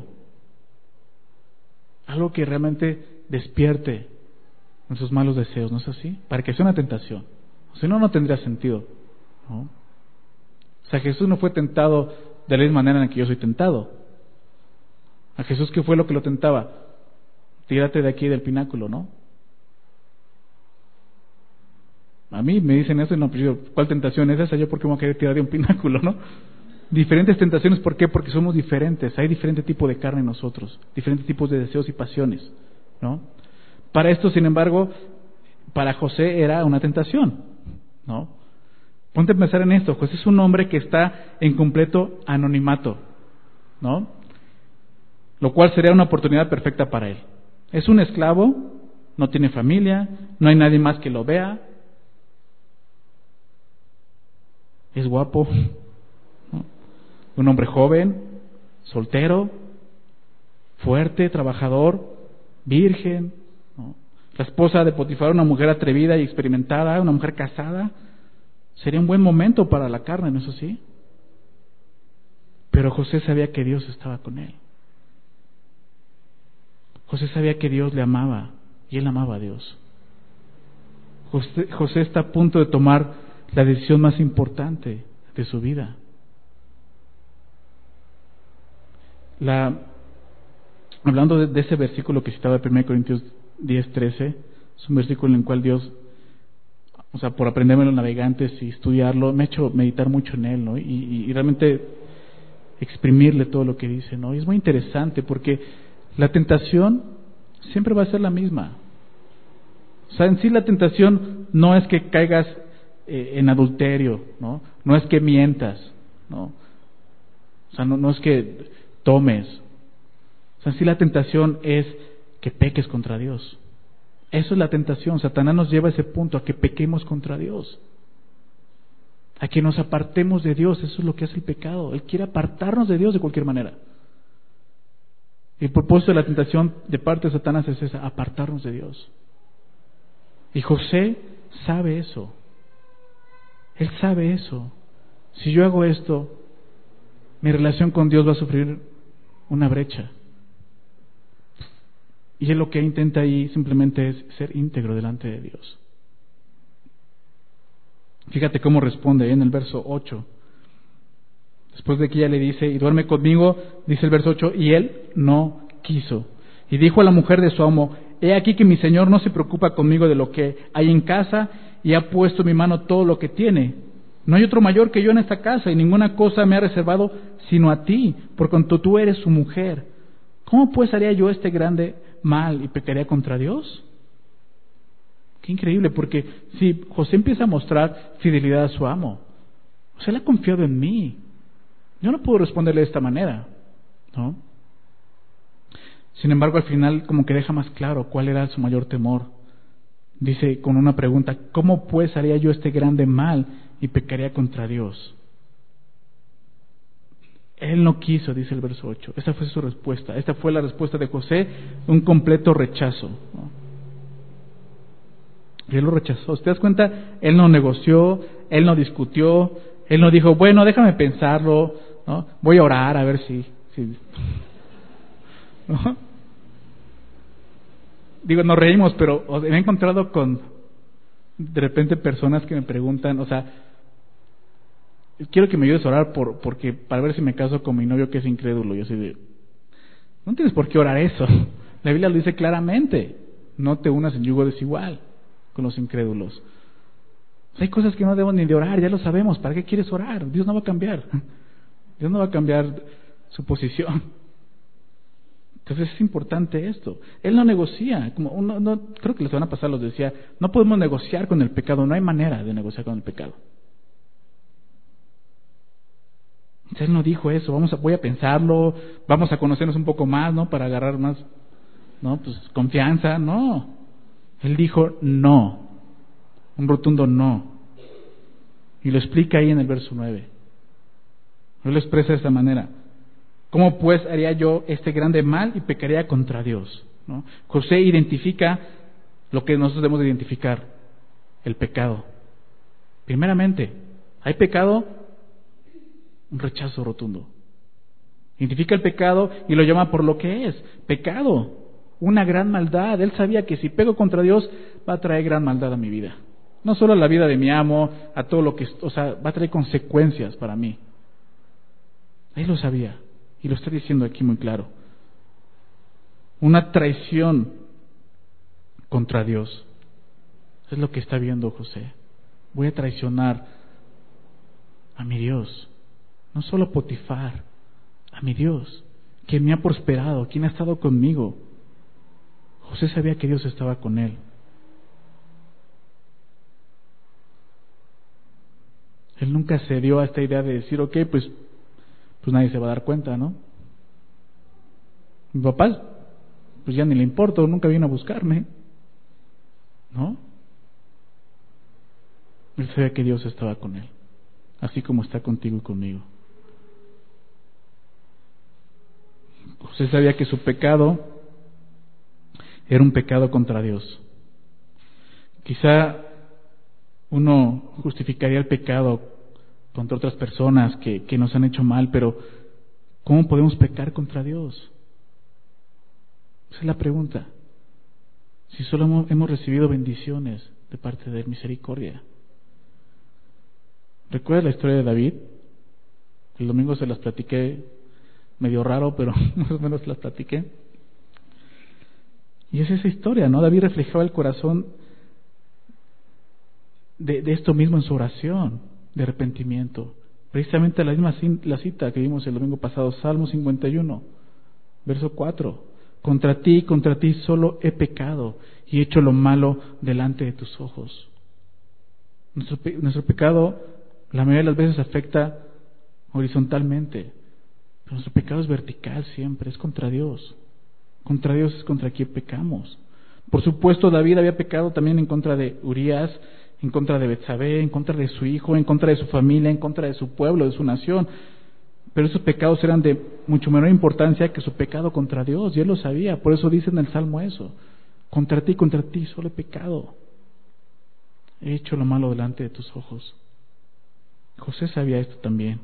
S1: que realmente despierte nuestros malos deseos, ¿no es así? Para que sea una tentación. Si no, no tendría sentido, ¿no? O sea, Jesús no fue tentado de la misma manera en la que yo soy tentado. A Jesús, ¿qué fue lo que lo tentaba? Tírate de aquí del pináculo, ¿no? A mí me dicen eso y no, pues yo, ¿cuál tentación es esa? Yo, ¿por qué me voy a querer tirar de un pináculo, no? Diferentes tentaciones, ¿por qué? Porque somos diferentes, hay diferente tipo de carne en nosotros, diferentes tipos de deseos y pasiones, ¿no? Para esto, sin embargo, para José era una tentación, ¿no? Ponte a pensar en esto, José es un hombre que está en completo anonimato, ¿no? Lo cual sería una oportunidad perfecta para él. Es un esclavo, no tiene familia, no hay nadie más que lo vea, es guapo, ¿no? Un hombre joven, soltero, fuerte, trabajador, virgen, ¿no? La esposa de Potifar, una mujer atrevida y experimentada, una mujer casada. Sería un buen momento para la carne, ¿no es así? Pero José sabía que Dios estaba con él. José sabía que Dios le amaba y él amaba a Dios. José está a punto de tomar la decisión más importante de su vida. Hablando de ese versículo que citaba de 1 Corintios 10:13, es un versículo en el cual Dios, o sea, por aprenderme los navegantes y estudiarlo, me ha hecho meditar mucho en él, ¿no? Y realmente exprimirle todo lo que dice, ¿no? Y es muy interesante porque la tentación siempre va a ser la misma. O sea, en sí la tentación no es que caigas en adulterio, ¿no? No es que mientas, ¿no? O sea, no es que tomes. O sea, en sí la tentación es que peques contra Dios. Eso es la tentación. Satanás nos lleva a ese punto, a que pequemos contra Dios, a que nos apartemos de Dios. Eso es lo que hace el pecado. Él quiere apartarnos de Dios de cualquier manera. Y el propósito de la tentación de parte de Satanás es esa, apartarnos de Dios. Y José sabe eso. Él sabe eso. Si yo hago esto, mi relación con Dios va a sufrir una brecha. Y él lo que intenta ahí simplemente es ser íntegro delante de Dios. Fíjate cómo responde en el verso 8. Después de que ella le dice, y duerme conmigo, dice el verso 8, y él no quiso. Y dijo a la mujer de su amo, he aquí que mi señor no se preocupa conmigo de lo que hay en casa, y ha puesto en mi mano todo lo que tiene. No hay otro mayor que yo en esta casa, y ninguna cosa me ha reservado sino a ti, por cuanto tú eres su mujer. ¿Cómo pues haría yo este grande mal y pecaría contra Dios? Qué increíble, porque si José empieza a mostrar fidelidad a su amo, José le ha confiado en mí. Yo no puedo responderle de esta manera, ¿no? Sin embargo, al final como que deja más claro cuál era su mayor temor. Dice con una pregunta, ¿cómo pues haría yo este grande mal y pecaría contra Dios? Él no quiso, dice el verso 8. Esa fue su respuesta. Esta fue la respuesta de José, un completo rechazo, ¿no? Y él lo rechazó. ¿Te das cuenta? Él no negoció, él no discutió, él no dijo, bueno, déjame pensarlo, ¿no? Voy a orar a ver si ¿no? Digo, nos reímos, pero me he encontrado con de repente personas que me preguntan, o sea, quiero que me ayudes a orar porque para ver si me caso con mi novio que es incrédulo. Yo soy de, no tienes por qué orar eso. La Biblia lo dice claramente, no te unas en yugo desigual con los incrédulos. Hay cosas que no debemos ni de orar, ya lo sabemos. ¿Para qué quieres orar? Dios no va a cambiar. Dios no va a cambiar su posición. Entonces es importante esto. Él no negocia. Creo que la semana pasada los decía, no podemos negociar con el pecado. No hay manera de negociar con el pecado. Entonces él no dijo eso. Voy a pensarlo, vamos a conocernos un poco más, ¿no? Para agarrar más, ¿no? Pues confianza. No. Él dijo no. Un rotundo no. Y lo explica ahí en el verso 9. Él lo expresa de esta manera. ¿Cómo pues haría yo este grande mal y pecaría contra Dios? ¿No? José identifica lo que nosotros debemos de identificar, el pecado. Primeramente, ¿hay pecado? Un rechazo rotundo. Identifica el pecado y lo llama por lo que es, pecado, una gran maldad. Él sabía que si pego contra Dios va a traer gran maldad a mi vida. No solo a la vida de mi amo, a todo lo que, o sea, va a traer consecuencias para mí. Él lo sabía y lo está diciendo aquí muy claro. Una traición contra Dios. Es lo que está viendo José. voy a traicionar a mi Dios. No solo a Potifar, a mi Dios, quien me ha prosperado, quien ha estado conmigo. José sabía que Dios estaba con él. Él nunca se dio a esta idea de decir, ok, pues nadie se va a dar cuenta, ¿no? Mi papá, pues ya ni le importo, nunca vino a buscarme, ¿no? Él sabía que Dios estaba con él, así como está contigo y conmigo. José sabía que su pecado era un pecado contra Dios. Quizá uno justificaría el pecado contra otras personas que nos han hecho mal, pero ¿cómo podemos pecar contra Dios? Esa es la pregunta. Si solo hemos recibido bendiciones de parte de misericordia. ¿Recuerdas la historia de David? El domingo se las platiqué, medio raro, pero más o menos las platiqué. Y es esa historia, ¿no? David reflejaba el corazón de esto mismo en su oración de arrepentimiento. Precisamente la cita que vimos el domingo pasado, Salmo 51, verso 4. Contra ti solo he pecado y he hecho lo malo delante de tus ojos. Nuestro pecado la mayoría de las veces afecta horizontalmente, pero nuestro pecado es vertical siempre, es contra Dios. Contra Dios es contra quien pecamos. Por supuesto, David había pecado también en contra de Urías, en contra de Betsabé, en contra de su hijo, en contra de su familia, en contra de su pueblo, de su nación. Pero esos pecados eran de mucho menor importancia que su pecado contra Dios, y él lo sabía. Por eso dice en el Salmo eso: contra ti solo he pecado, he hecho lo malo delante de tus ojos. José sabía esto también.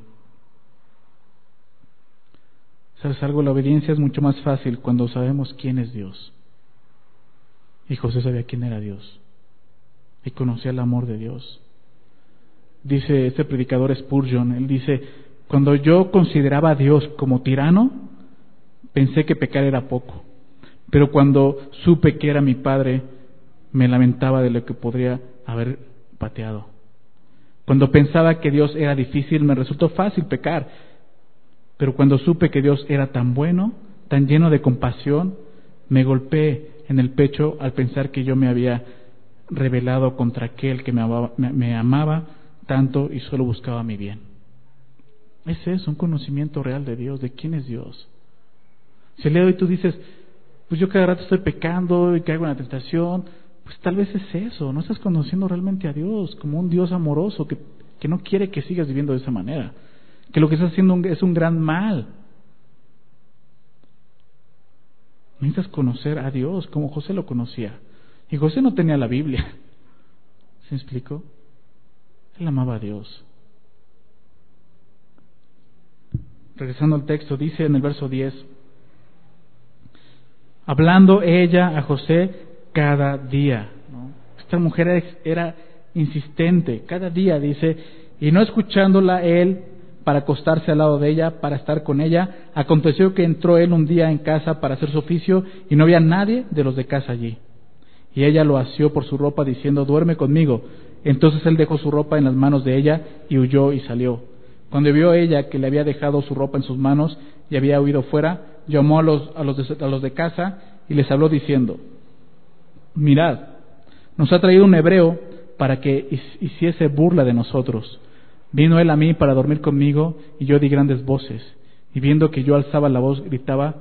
S1: ¿Sabes algo? La obediencia es mucho más fácil cuando sabemos quién es Dios. Y José sabía quién era Dios y conocía el amor de Dios. Dice este predicador Spurgeon, él dice: cuando yo consideraba a Dios como tirano, pensé que pecar era poco, pero cuando supe que era mi padre, me lamentaba de lo que podría haber pateado. Cuando pensaba que Dios era difícil, me resultó fácil pecar, pero cuando supe que Dios era tan bueno, tan lleno de compasión, me golpeé en el pecho al pensar que yo me había rebelado contra aquel que me amaba tanto y solo buscaba mi bien. Ese es un conocimiento real de Dios, de quién es Dios. Si el día de hoy tú dices, pues yo cada rato estoy pecando y caigo en la tentación, pues tal vez es eso, no estás conociendo realmente a Dios como un Dios amoroso que no quiere que sigas viviendo de esa manera, que lo que estás haciendo es un gran mal. Necesitas conocer a Dios como José lo conocía. Y José no tenía la Biblia. ¿Se me explicó? Él amaba a Dios. Regresando al texto, dice en el verso 10: hablando ella a José cada día, ¿no? Esta mujer era insistente, cada día dice, y no escuchándola él para acostarse al lado de ella, para estar con ella, aconteció que entró él un día en casa para hacer su oficio y no había nadie de los de casa allí. Y ella lo asió por su ropa diciendo, duerme conmigo. Entonces él dejó su ropa en las manos de ella y huyó y salió. Cuando vio ella que le había dejado su ropa en sus manos y había huido fuera, llamó a los de casa y les habló diciendo, mirad, nos ha traído un hebreo para que hiciese burla de nosotros. Vino él a mí para dormir conmigo y yo di grandes voces. Y viendo que yo alzaba la voz y gritaba,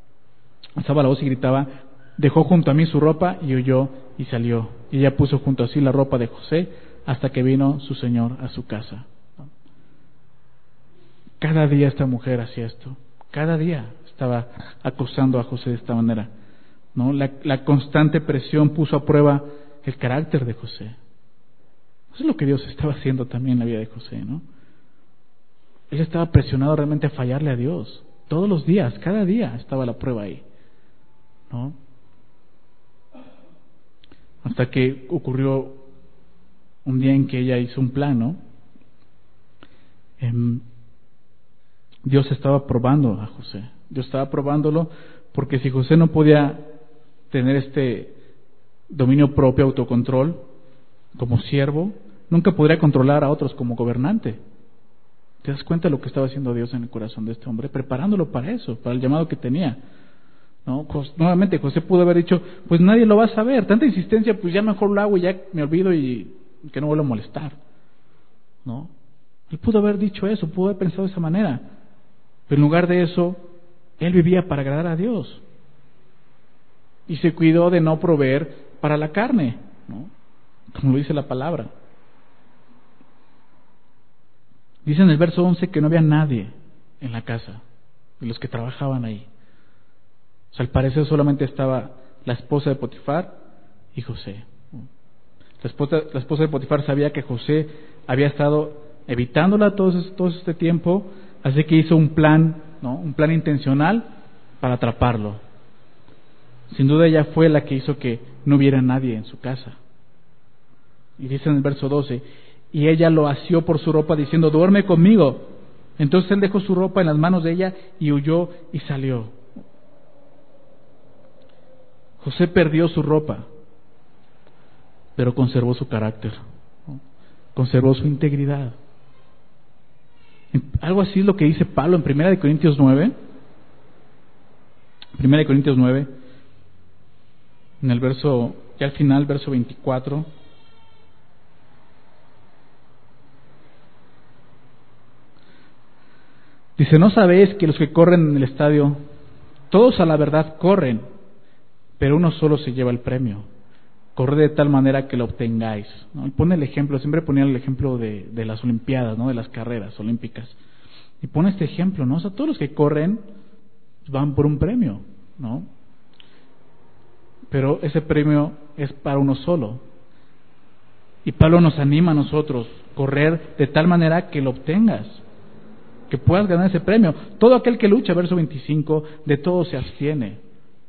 S1: dejó junto a mí su ropa y huyó y salió. Y ella puso junto a sí la ropa de José hasta que vino su señor a su casa. Cada día esta mujer hacía esto. Cada día estaba acosando a José de esta manera, ¿no? La constante presión puso a prueba el carácter de José. Eso es lo que Dios estaba haciendo también en la vida de José, ¿no? Él estaba presionado realmente a fallarle a Dios. Todos los días, cada día estaba la prueba ahí, ¿no? Hasta que ocurrió un día en que ella hizo un plan, ¿no? Dios estaba probando a José. Dios estaba probándolo porque si José no podía tener este dominio propio, autocontrol, como siervo, nunca podría controlar a otros como gobernante. ¿Te das cuenta de lo que estaba haciendo Dios en el corazón de este hombre? Preparándolo para eso, para el llamado que tenía. ¿No? Nuevamente José pudo haber dicho, pues nadie lo va a saber, tanta insistencia, pues ya mejor lo hago y ya me olvido y que no vuelva a molestar. ¿No? Él pudo haber dicho eso, pudo haber pensado de esa manera, pero en lugar de eso, él vivía para agradar a Dios y se cuidó de no proveer para la carne, ¿no? Como lo dice la palabra. Dice en el verso 11 que no había nadie en la casa de los que trabajaban ahí. O sea, al parecer solamente estaba la esposa de Potifar y José. La esposa de Potifar sabía que José había estado evitándola todo este tiempo, así que hizo un plan, ¿no? Un plan intencional para atraparlo. Sin duda ella fue la que hizo que no hubiera nadie en su casa. Y dice en el verso 12, y ella lo asió por su ropa diciendo, duerme conmigo. Entonces él dejó su ropa en las manos de ella y huyó y salió. José perdió su ropa, pero conservó su carácter, ¿no? Conservó su integridad. Algo así es lo que dice Pablo en 1 Corintios 9. 1 Corintios 9, en el verso, ya al final, verso 24. Dice, ¿no sabéis que los que corren en el estadio, todos a la verdad corren, pero uno solo se lleva el premio? Corred de tal manera que lo obtengáis, ¿no? Y pone el ejemplo, siempre ponía el ejemplo de las Olimpiadas, ¿no? De las carreras olímpicas. Y pone este ejemplo, ¿no? O sea, todos los que corren van por un premio, ¿no? Pero ese premio es para uno solo. Y Pablo nos anima a nosotros, correr de tal manera que lo obtengas, que puedas ganar ese premio. Todo aquel que lucha, verso 25, de todo se abstiene.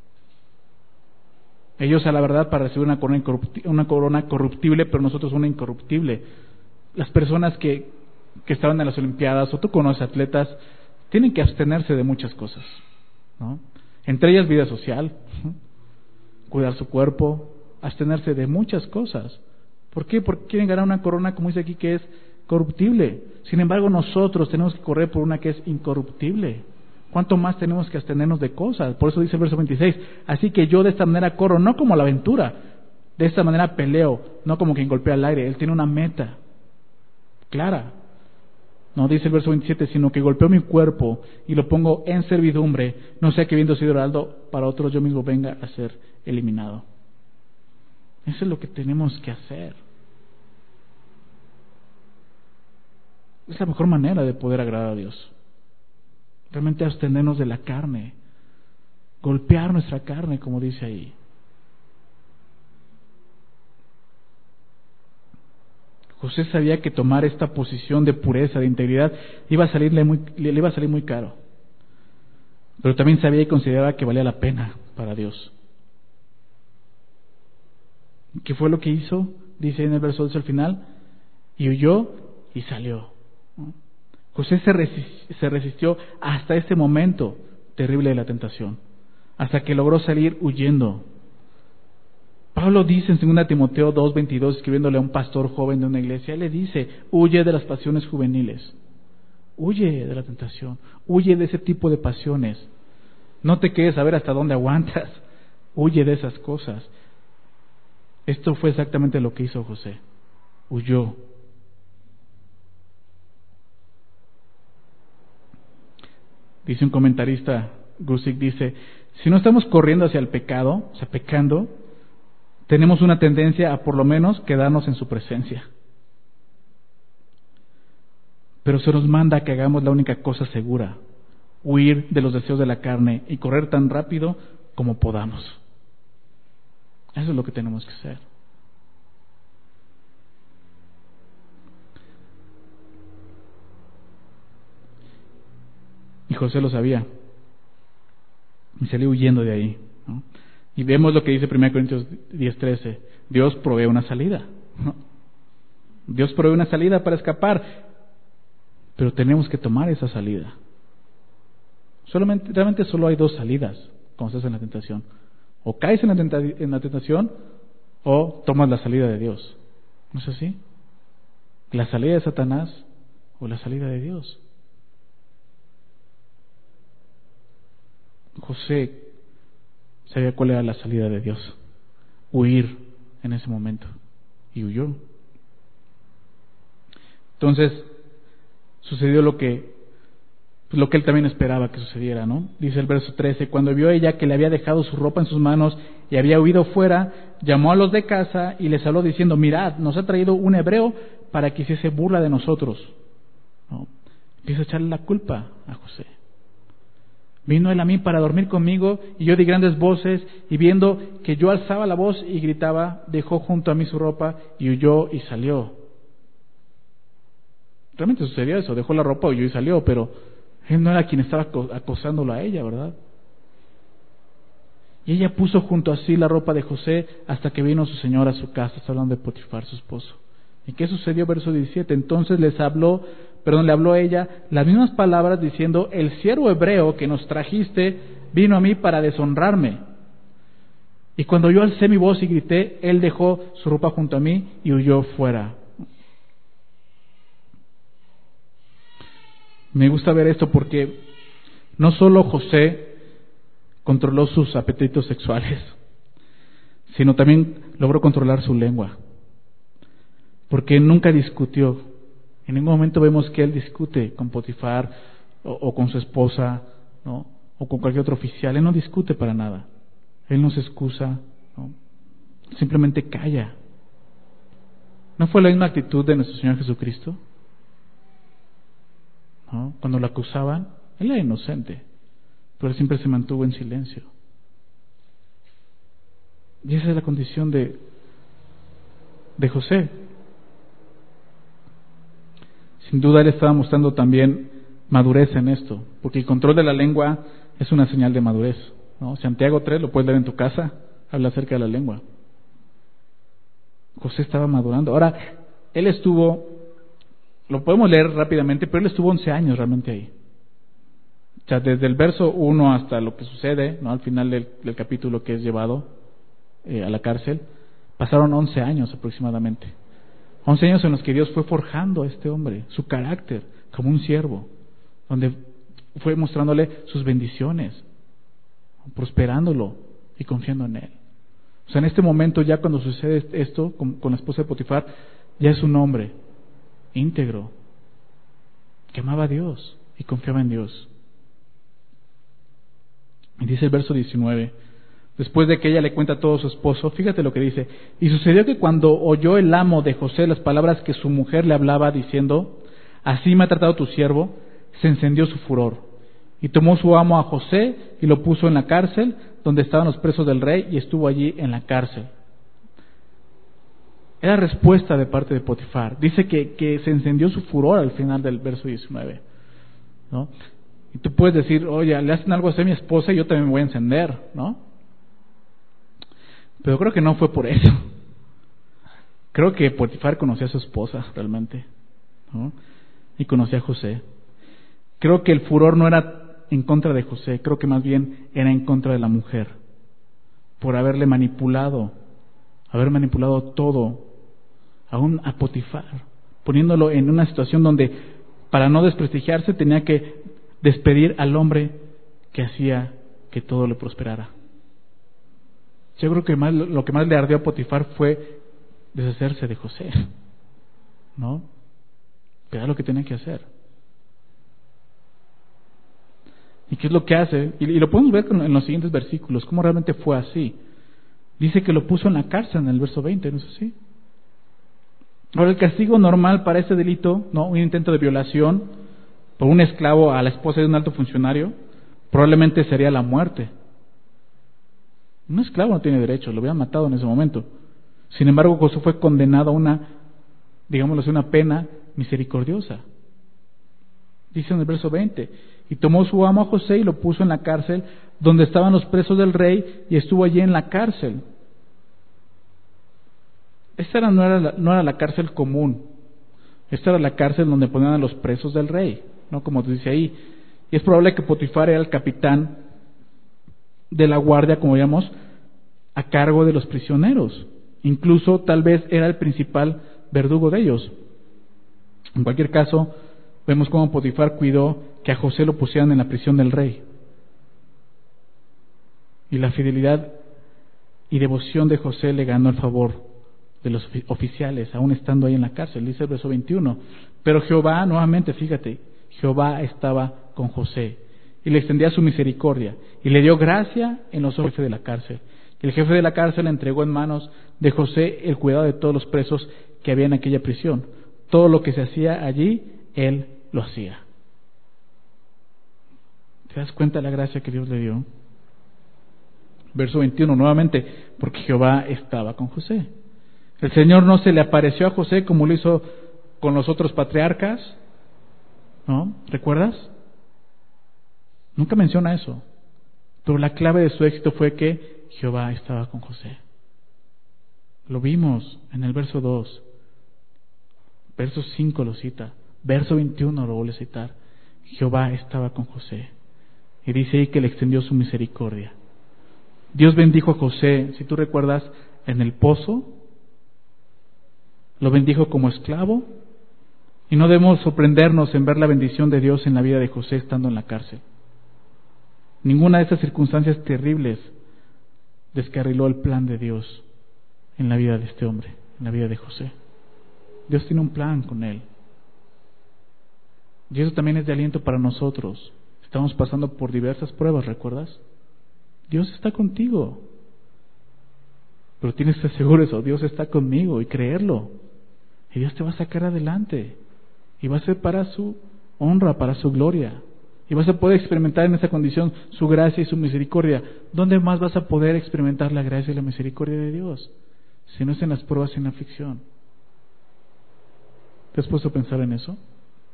S1: Ellos a la verdad para recibir una corona corruptible, pero nosotros una incorruptible. Las personas que estaban en las Olimpiadas, o tú conoces atletas, tienen que abstenerse de muchas cosas, ¿no? Entre ellas vida social, ¿no? Cuidar su cuerpo, abstenerse de muchas cosas. ¿Por qué? Porque quieren ganar una corona, como dice aquí, que es corruptible. Sin embargo, nosotros tenemos que correr por una que es incorruptible. ¿Cuánto más tenemos que abstenernos de cosas? Por eso dice el verso 26, así que yo de esta manera corro, no como la aventura, de esta manera peleo, no como quien golpea al aire. Él tiene una meta clara. No dice el verso 27, sino que golpeo mi cuerpo y lo pongo en servidumbre, no sea que habiendo sido heraldo para otros yo mismo venga a ser eliminado. Eso es lo que tenemos que hacer. Es la mejor manera de poder agradar a Dios. Realmente abstenernos de la carne, golpear nuestra carne, como dice ahí. José sabía que tomar esta posición de pureza, de integridad, le iba a salir muy caro. Pero también sabía y consideraba que valía la pena para Dios. ¿Qué fue lo que hizo? Dice en el verso 12 al final, y huyó y salió. José se resistió hasta ese momento terrible de la tentación, hasta que logró salir huyendo. Pablo dice en 2 Timoteo 2:22, escribiéndole a un pastor joven de una iglesia, él le dice, huye de las pasiones juveniles, huye de la tentación, huye de ese tipo de pasiones, no te quedes a ver hasta dónde aguantas, huye de esas cosas. Esto fue exactamente lo que hizo José, huyó. Dice un comentarista, Gusick dice, si no estamos corriendo hacia el pecado, o sea, pecando, tenemos una tendencia a por lo menos quedarnos en su presencia. Pero se nos manda que hagamos la única cosa segura, huir de los deseos de la carne y correr tan rápido como podamos. Eso es lo que tenemos que hacer. Y José lo sabía y salió huyendo de ahí, ¿no? Y vemos lo que dice 1 Corintios 10:13, Dios provee una salida, ¿no? Dios provee una salida para escapar, pero tenemos que tomar esa salida. Realmente solo hay dos salidas cuando estás en la tentación: o caes en la tentación o tomas la salida de Dios. ¿No es así? ¿La salida de Satanás o la salida de Dios? José sabía cuál era la salida de Dios: huir en ese momento, y huyó. Entonces sucedió lo que él también esperaba que sucediera, ¿no? Dice el verso 13: cuando vio ella que le había dejado su ropa en sus manos y había huido fuera, llamó a los de casa y les habló diciendo: mirad, nos ha traído un hebreo para que hiciese burla de nosotros, ¿no? Empieza a echarle la culpa a José. Vino él a mí para dormir conmigo, y yo di grandes voces, y viendo que yo alzaba la voz y gritaba, dejó junto a mí su ropa y huyó y salió. Realmente sucedió eso: dejó la ropa, huyó y salió, pero él no era quien estaba acosándolo a ella, ¿verdad? Y ella puso junto a sí la ropa de José hasta que vino su señor a su casa. Está hablando de Potifar, su esposo. ¿Y qué sucedió? Verso 17: entonces le habló a ella las mismas palabras, diciendo: el siervo hebreo que nos trajiste vino a mí para deshonrarme. Y cuando yo alcé mi voz y grité, él dejó su ropa junto a mí y huyó fuera. Me gusta ver esto porque no solo José controló sus apetitos sexuales, sino también logró controlar su lengua, porque nunca discutió. En ningún momento vemos que él discute con Potifar o con su esposa, ¿no? O con cualquier otro oficial. Él no discute para nada. Él no se excusa, ¿no? Simplemente calla. ¿No fue la misma actitud de nuestro Señor Jesucristo? ¿No? Cuando lo acusaban, él era inocente, pero él siempre se mantuvo en silencio. Y esa es la condición de José. Sin duda él estaba mostrando también madurez en esto, porque el control de la lengua es una señal de madurez, ¿no? Santiago 3, lo puedes leer en tu casa, habla acerca de la lengua. José estaba madurando. Ahora, él estuvo, lo podemos leer rápidamente, pero él estuvo 11 años realmente ahí. O sea, desde el verso 1 hasta lo que sucede, ¿no? Al final del capítulo, que es llevado a la cárcel, pasaron 11 años aproximadamente. 11 años en los que Dios fue forjando a este hombre, su carácter como un siervo, donde fue mostrándole sus bendiciones, prosperándolo y confiando en él. O sea, en este momento, ya cuando sucede esto con la esposa de Potifar, ya es un hombre íntegro, que amaba a Dios y confiaba en Dios. Y dice el verso 19, después de que ella le cuenta todo a su esposo, fíjate lo que dice: y sucedió que cuando oyó el amo de José las palabras que su mujer le hablaba, diciendo: así me ha tratado tu siervo, se encendió su furor, y tomó su amo a José y lo puso en la cárcel donde estaban los presos del rey, y estuvo allí en la cárcel. Era respuesta de parte de Potifar. Dice que se encendió su furor al final del verso 19, ¿no? Y tú puedes decir: oye, le hacen algo así a mi esposa y yo también me voy a encender, ¿no? Pero creo que no fue por eso. Creo que Potifar conocía a su esposa realmente, ¿no? Y conocía a José. Creo que el furor no era en contra de José, creo que más bien era en contra de la mujer, por haber manipulado todo, aún a Potifar, poniéndolo en una situación donde, para no desprestigiarse, tenía que despedir al hombre que hacía que todo le prosperara. Yo creo que lo que más le ardió a Potifar fue deshacerse de José, ¿no? Que era lo que tenía que hacer. ¿Y qué es lo que hace? Y lo podemos ver en los siguientes versículos, cómo realmente fue así. Dice que lo puso en la cárcel en el verso 20, ¿no es así? Ahora, el castigo normal para este delito, ¿no? Un intento de violación por un esclavo a la esposa de un alto funcionario, probablemente sería la muerte. Un esclavo no tiene derecho, lo hubieran matado en ese momento. Sin embargo, José fue condenado a una pena misericordiosa. Dice en el verso 20: y tomó su amo a José y lo puso en la cárcel donde estaban los presos del rey, y estuvo allí en la cárcel. Esta no era la cárcel común. Esta era la cárcel donde ponían a los presos del rey, ¿no? Como dice ahí. Y es probable que Potifar era el capitán de la guardia, como veíamos, a cargo de los prisioneros. Incluso tal vez era el principal verdugo de ellos. En cualquier caso, vemos cómo Potifar cuidó que a José lo pusieran en la prisión del rey. Y la fidelidad y devoción de José le ganó el favor de los oficiales, aún estando ahí en la cárcel. Dice el verso 21. Pero Jehová, nuevamente, fíjate, Jehová estaba con José y le extendía su misericordia y le dio gracia en los ojos del jefe de la cárcel. Y el jefe de la cárcel entregó en manos de José el cuidado de todos los presos que había en aquella prisión. Todo lo que se hacía allí, él lo hacía. ¿Te das cuenta de la gracia que Dios le dio? Verso 21, nuevamente, porque Jehová estaba con José. El Señor no se le apareció a José como lo hizo con los otros patriarcas, ¿no? ¿Recuerdas? Nunca menciona eso. Pero la clave de su éxito fue que Jehová estaba con José. Lo vimos en el verso 2. Verso 5 lo cita. Verso 21 lo vuelve a citar. Jehová estaba con José. Y dice ahí que le extendió su misericordia. Dios bendijo a José, si tú recuerdas, en el pozo. Lo bendijo como esclavo. Y no debemos sorprendernos en ver la bendición de Dios en la vida de José estando en la cárcel. Ninguna de estas circunstancias terribles descarriló el plan de Dios en la vida de este hombre, en la vida de José. Dios tiene un plan con él. Y eso también es de aliento para nosotros. Estamos pasando por diversas pruebas, ¿recuerdas? Dios está contigo. Pero tienes que ser seguro de eso, Dios está conmigo, y creerlo. Y Dios te va a sacar adelante. Y va a ser para su honra, para su gloria. Y vas a poder experimentar en esa condición su gracia y su misericordia. ¿Dónde más vas a poder experimentar la gracia y la misericordia de Dios? Si no es en las pruebas y en la aflicción. ¿Te has puesto a pensar en eso?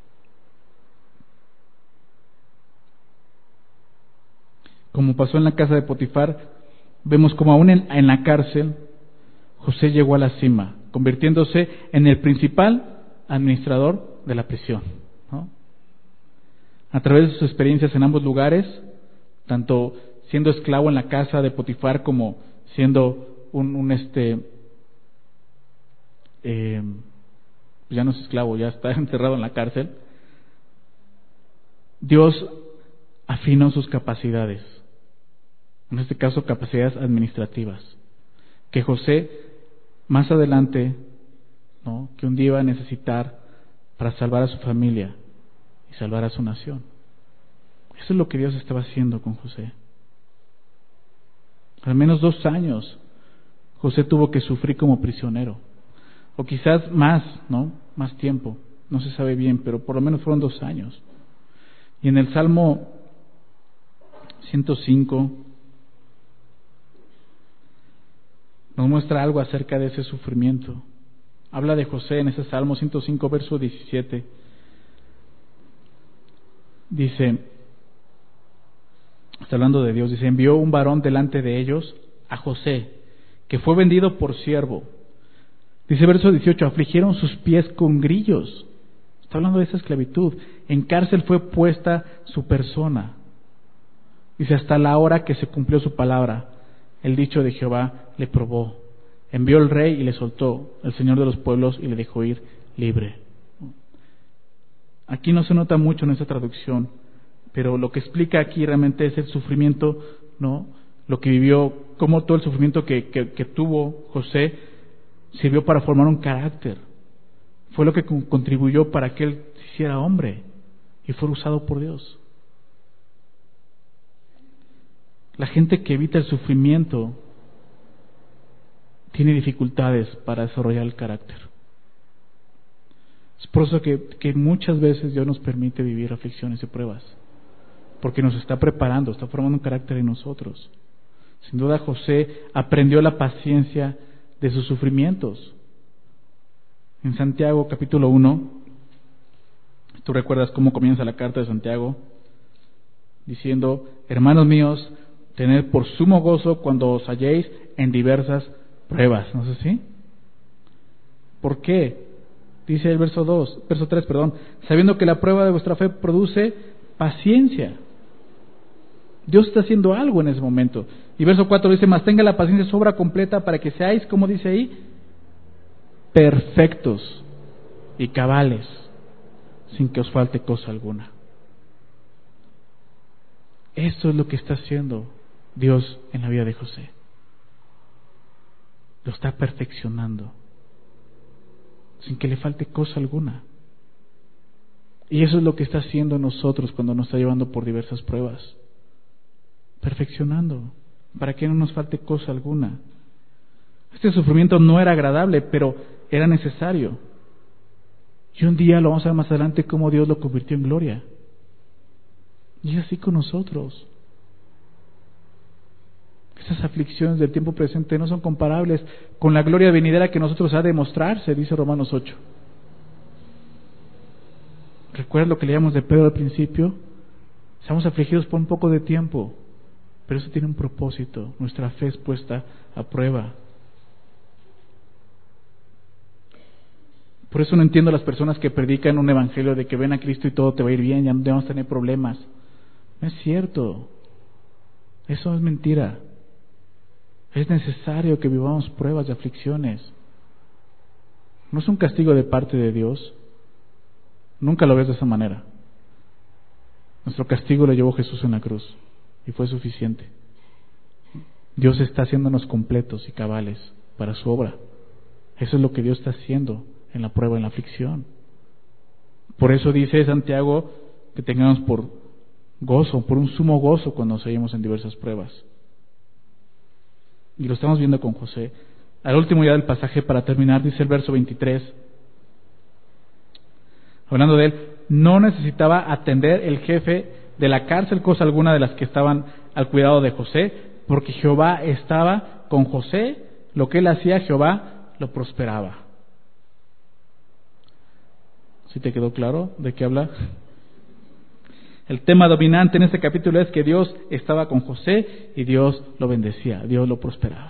S1: Como pasó en la casa de Potifar, vemos como aún en la cárcel, José llegó a la cima, convirtiéndose en el principal administrador de la prisión, ¿no? A través de sus experiencias en ambos lugares, tanto siendo esclavo en la casa de Potifar como siendo ya no es esclavo, ya está encerrado en la cárcel, Dios afinó sus capacidades, en este caso capacidades administrativas, que José más adelante, ¿no?, que un día iba a necesitar para salvar a su familia y salvar a su nación. Eso es lo que Dios estaba haciendo con José. Al menos 2 años José tuvo que sufrir como prisionero, o quizás más, ¿no?, más tiempo, no se sabe bien, pero por lo menos fueron 2 años. Y en el Salmo 105 nos muestra algo acerca de ese sufrimiento. Habla de José en ese Salmo 105, verso 17. Dice, está hablando de Dios, dice: envió un varón delante de ellos, a José, que fue vendido por siervo. Dice verso 18, afligieron sus pies con grillos. Está hablando de esa esclavitud. En cárcel fue puesta su persona. Dice, hasta la hora que se cumplió su palabra, el dicho de Jehová le probó. Envió el rey y le soltó, el Señor de los pueblos, y le dejó ir libre. Aquí no se nota mucho en esta traducción, pero lo que explica aquí realmente es el sufrimiento, ¿no?, lo que vivió, cómo todo el sufrimiento que tuvo José sirvió para formar un carácter. Fue lo que contribuyó para que él se hiciera hombre y fuera usado por Dios. La gente que evita el sufrimiento tiene dificultades para desarrollar el carácter. Es por eso que muchas veces Dios nos permite vivir aflicciones y pruebas, porque nos está preparando, está formando un carácter en nosotros. Sin duda José aprendió la paciencia de sus sufrimientos. En Santiago capítulo 1, tú recuerdas cómo comienza la carta de Santiago, diciendo: hermanos míos, tened por sumo gozo cuando os halléis en diversas pruebas. ¿No es así? ¿Por qué? Dice el verso 3, sabiendo que la prueba de vuestra fe produce paciencia. Dios está haciendo algo en ese momento. Y verso 4 dice: mas tenga la paciencia su obra completa, para que seáis, como dice ahí, perfectos y cabales, sin que os falte cosa alguna. Esto es lo que está haciendo Dios en la vida de José. Lo está perfeccionando, sin que le falte cosa alguna. Y eso es lo que está haciendo en nosotros cuando nos está llevando por diversas pruebas. Perfeccionando, para que no nos falte cosa alguna. Este sufrimiento no era agradable, pero era necesario. Y un día lo vamos a ver más adelante cómo Dios lo convirtió en gloria. Y es así con nosotros. Esas aflicciones del tiempo presente no son comparables con la gloria venidera que nosotros ha de mostrarse, dice Romanos 8. Recuerda lo que leíamos de Pedro al principio. Estamos afligidos por un poco de tiempo, pero eso tiene un propósito. Nuestra fe es puesta a prueba. Por eso no entiendo a las personas que predican un evangelio de que ven a Cristo y todo te va a ir bien, ya no debemos tener problemas. No es cierto. Eso es mentira. Es necesario que vivamos pruebas y aflicciones. No es un castigo de parte de Dios. Nunca lo ves de esa manera. Nuestro castigo lo llevó Jesús en la cruz y fue suficiente. Dios está haciéndonos completos y cabales para su obra. Eso es lo que Dios está haciendo en la prueba, en la aflicción. Por eso dice Santiago que tengamos por gozo, por un sumo gozo cuando nos hallemos en diversas pruebas. Y lo estamos viendo con José. Al último ya del pasaje, para terminar, dice el verso 23, hablando de él: no necesitaba atender el jefe de la cárcel cosa alguna de las que estaban al cuidado de José, porque Jehová estaba con José, lo que él hacía, Jehová lo prosperaba. ¿Sí te quedó claro de qué habla? El tema dominante en este capítulo es que Dios estaba con José y Dios lo bendecía, Dios lo prosperaba.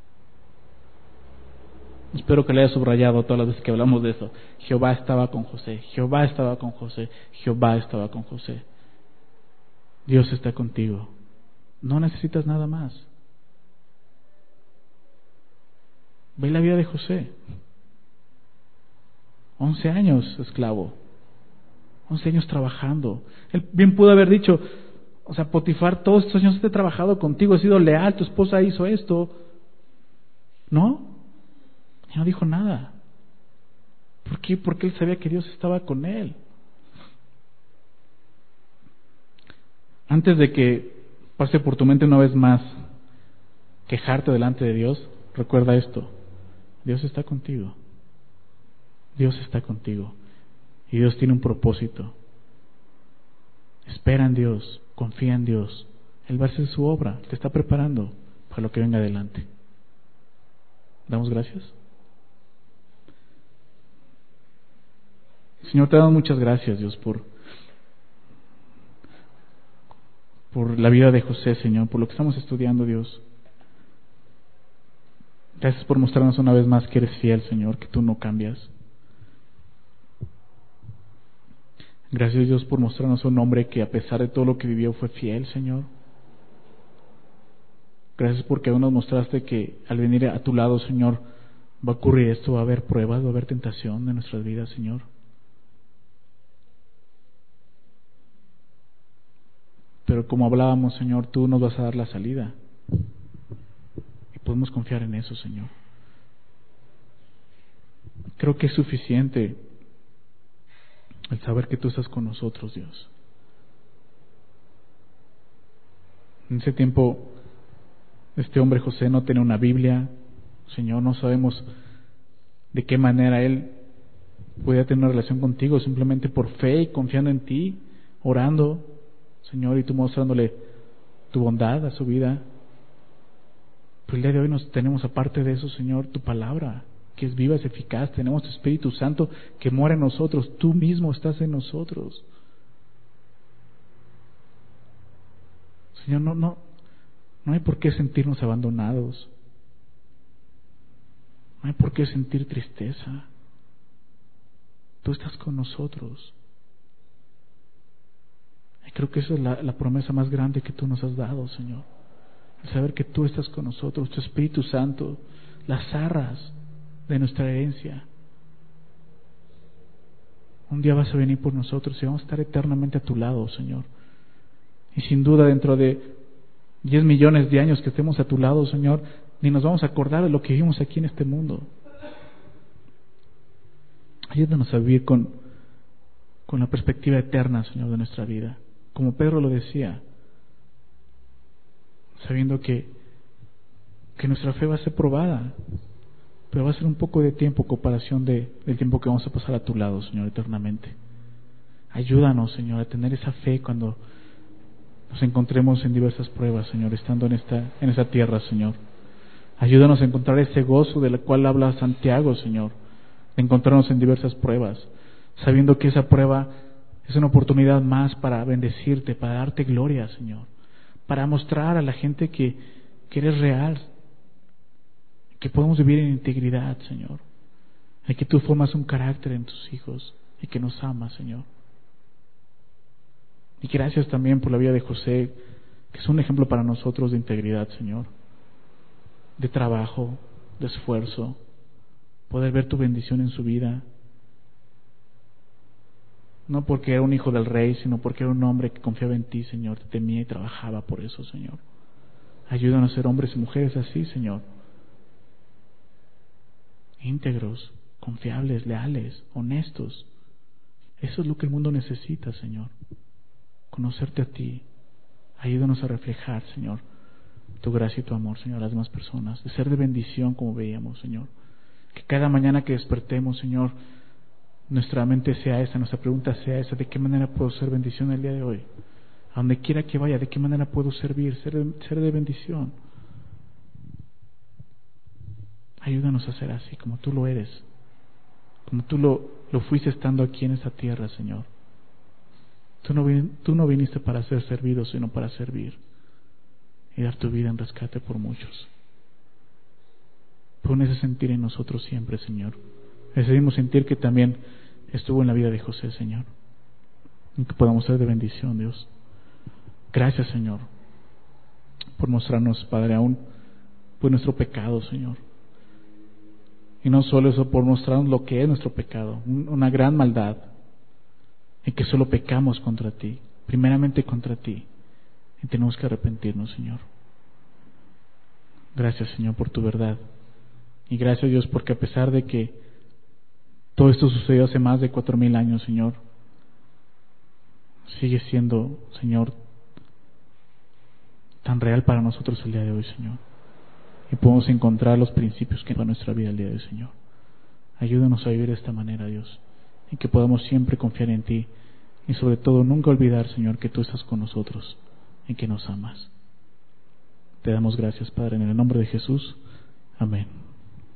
S1: Espero que le haya subrayado todas las veces que hablamos de eso. Jehová estaba con José, Jehová estaba con José, Jehová estaba con José. Dios está contigo. No necesitas nada más. Ve la vida de José. 11 años esclavo. 11 años trabajando. Él bien pudo haber dicho, o sea, Potifar, todos estos años he trabajado contigo, he sido leal, tu esposa hizo esto. ¿No? Y no dijo nada. ¿Por qué? Porque él sabía que Dios estaba con él. Antes de que pase por tu mente una vez más quejarte delante de Dios, recuerda esto: Dios está contigo. Dios está contigo. Y Dios tiene un propósito. Espera en Dios, confía en Dios. Él va a hacer su obra, te está preparando para lo que venga adelante. ¿Damos gracias? Señor, te damos muchas gracias, Dios, por la vida de José, Señor, por lo que estamos estudiando, Dios. Gracias por mostrarnos una vez más que eres fiel, Señor, que tú no cambias. Gracias, Dios, por mostrarnos un hombre que a pesar de todo lo que vivió fue fiel, Señor. Gracias porque aún nos mostraste que al venir a tu lado, Señor, va a ocurrir esto, va a haber pruebas, va a haber tentación en nuestras vidas, Señor. Pero como hablábamos, Señor, tú nos vas a dar la salida. Y podemos confiar en eso, Señor. Creo que es suficiente el saber que tú estás con nosotros, Dios. En ese tiempo, este hombre José no tenía una Biblia, Señor, no sabemos de qué manera él podía tener una relación contigo, simplemente por fe y confiando en ti, orando, Señor, y tú mostrándole tu bondad a su vida. Pero el día de hoy nos tenemos, aparte de eso, Señor, tu palabra, que es viva, es eficaz. Tenemos tu Espíritu Santo que mora en nosotros. Tú mismo estás en nosotros. Señor, no hay por qué sentirnos abandonados. No hay por qué sentir tristeza. Tú estás con nosotros. Y creo que esa es la promesa más grande que tú nos has dado, Señor. El saber que tú estás con nosotros, tu Espíritu Santo, las arras de nuestra herencia. Un día vas a venir por nosotros y vamos a estar eternamente a tu lado, Señor. Y sin duda dentro de 10 millones de años que estemos a tu lado, Señor, ni nos vamos a acordar de lo que vimos aquí en este mundo. Ayúdanos a vivir con la perspectiva eterna, Señor, de nuestra vida. Como Pedro lo decía, sabiendo que nuestra fe va a ser probada, pero va a ser un poco de tiempo en comparación del tiempo que vamos a pasar a tu lado, Señor, eternamente. Ayúdanos, Señor, a tener esa fe cuando nos encontremos en diversas pruebas, Señor, estando en esta tierra, Señor. Ayúdanos a encontrar ese gozo del cual habla Santiago, Señor, de encontrarnos en diversas pruebas, sabiendo que esa prueba es una oportunidad más para bendecirte, para darte gloria, Señor, para mostrar a la gente que eres real, que podemos vivir en integridad, Señor, y que tú formas un carácter en tus hijos y que nos amas, Señor. Y gracias también por la vida de José, que es un ejemplo para nosotros de integridad, Señor, de trabajo, de esfuerzo, poder ver tu bendición en su vida, no porque era un hijo del rey, sino porque era un hombre que confiaba en ti, Señor, te temía y trabajaba por eso, Señor. Ayúdanos a ser hombres y mujeres así, Señor, íntegros, confiables, leales, honestos. Eso es lo que el mundo necesita, Señor. Conocerte a ti. Ayúdanos a reflejar, Señor, tu gracia y tu amor, Señor, a las demás personas, de ser de bendición como veíamos, Señor. Que cada mañana que despertemos, Señor, nuestra mente sea esa, nuestra pregunta sea esa: ¿de qué manera puedo ser bendición el día de hoy? A donde quiera que vaya, ¿de qué manera puedo servir, ser de bendición? Ayúdanos a ser así, como tú lo eres, como tú lo fuiste estando aquí en esta tierra, Señor. Tú no viniste para ser servido, sino para servir y dar tu vida en rescate por muchos. Pon ese sentir en nosotros siempre, Señor. Ese mismo sentir que también estuvo en la vida de José, Señor, y que podamos ser de bendición, Dios. Gracias, Señor, por mostrarnos, Padre, aún por nuestro pecado, Señor. Y no solo eso, por mostrarnos lo que es nuestro pecado, una gran maldad, y que solo pecamos contra ti, primeramente contra ti, y tenemos que arrepentirnos, Señor. Gracias, Señor, por tu verdad. Y gracias, Dios, porque a pesar de que todo esto sucedió hace más de 4000 años, Señor, sigue siendo, Señor, tan real para nosotros el día de hoy, Señor. Y podemos encontrar los principios que van a nuestra vida el día de hoy, Señor. Ayúdanos a vivir de esta manera, Dios, y que podamos siempre confiar en ti, y sobre todo nunca olvidar, Señor, que tú estás con nosotros y que nos amas. Te damos gracias, Padre, en el nombre de Jesús. Amén.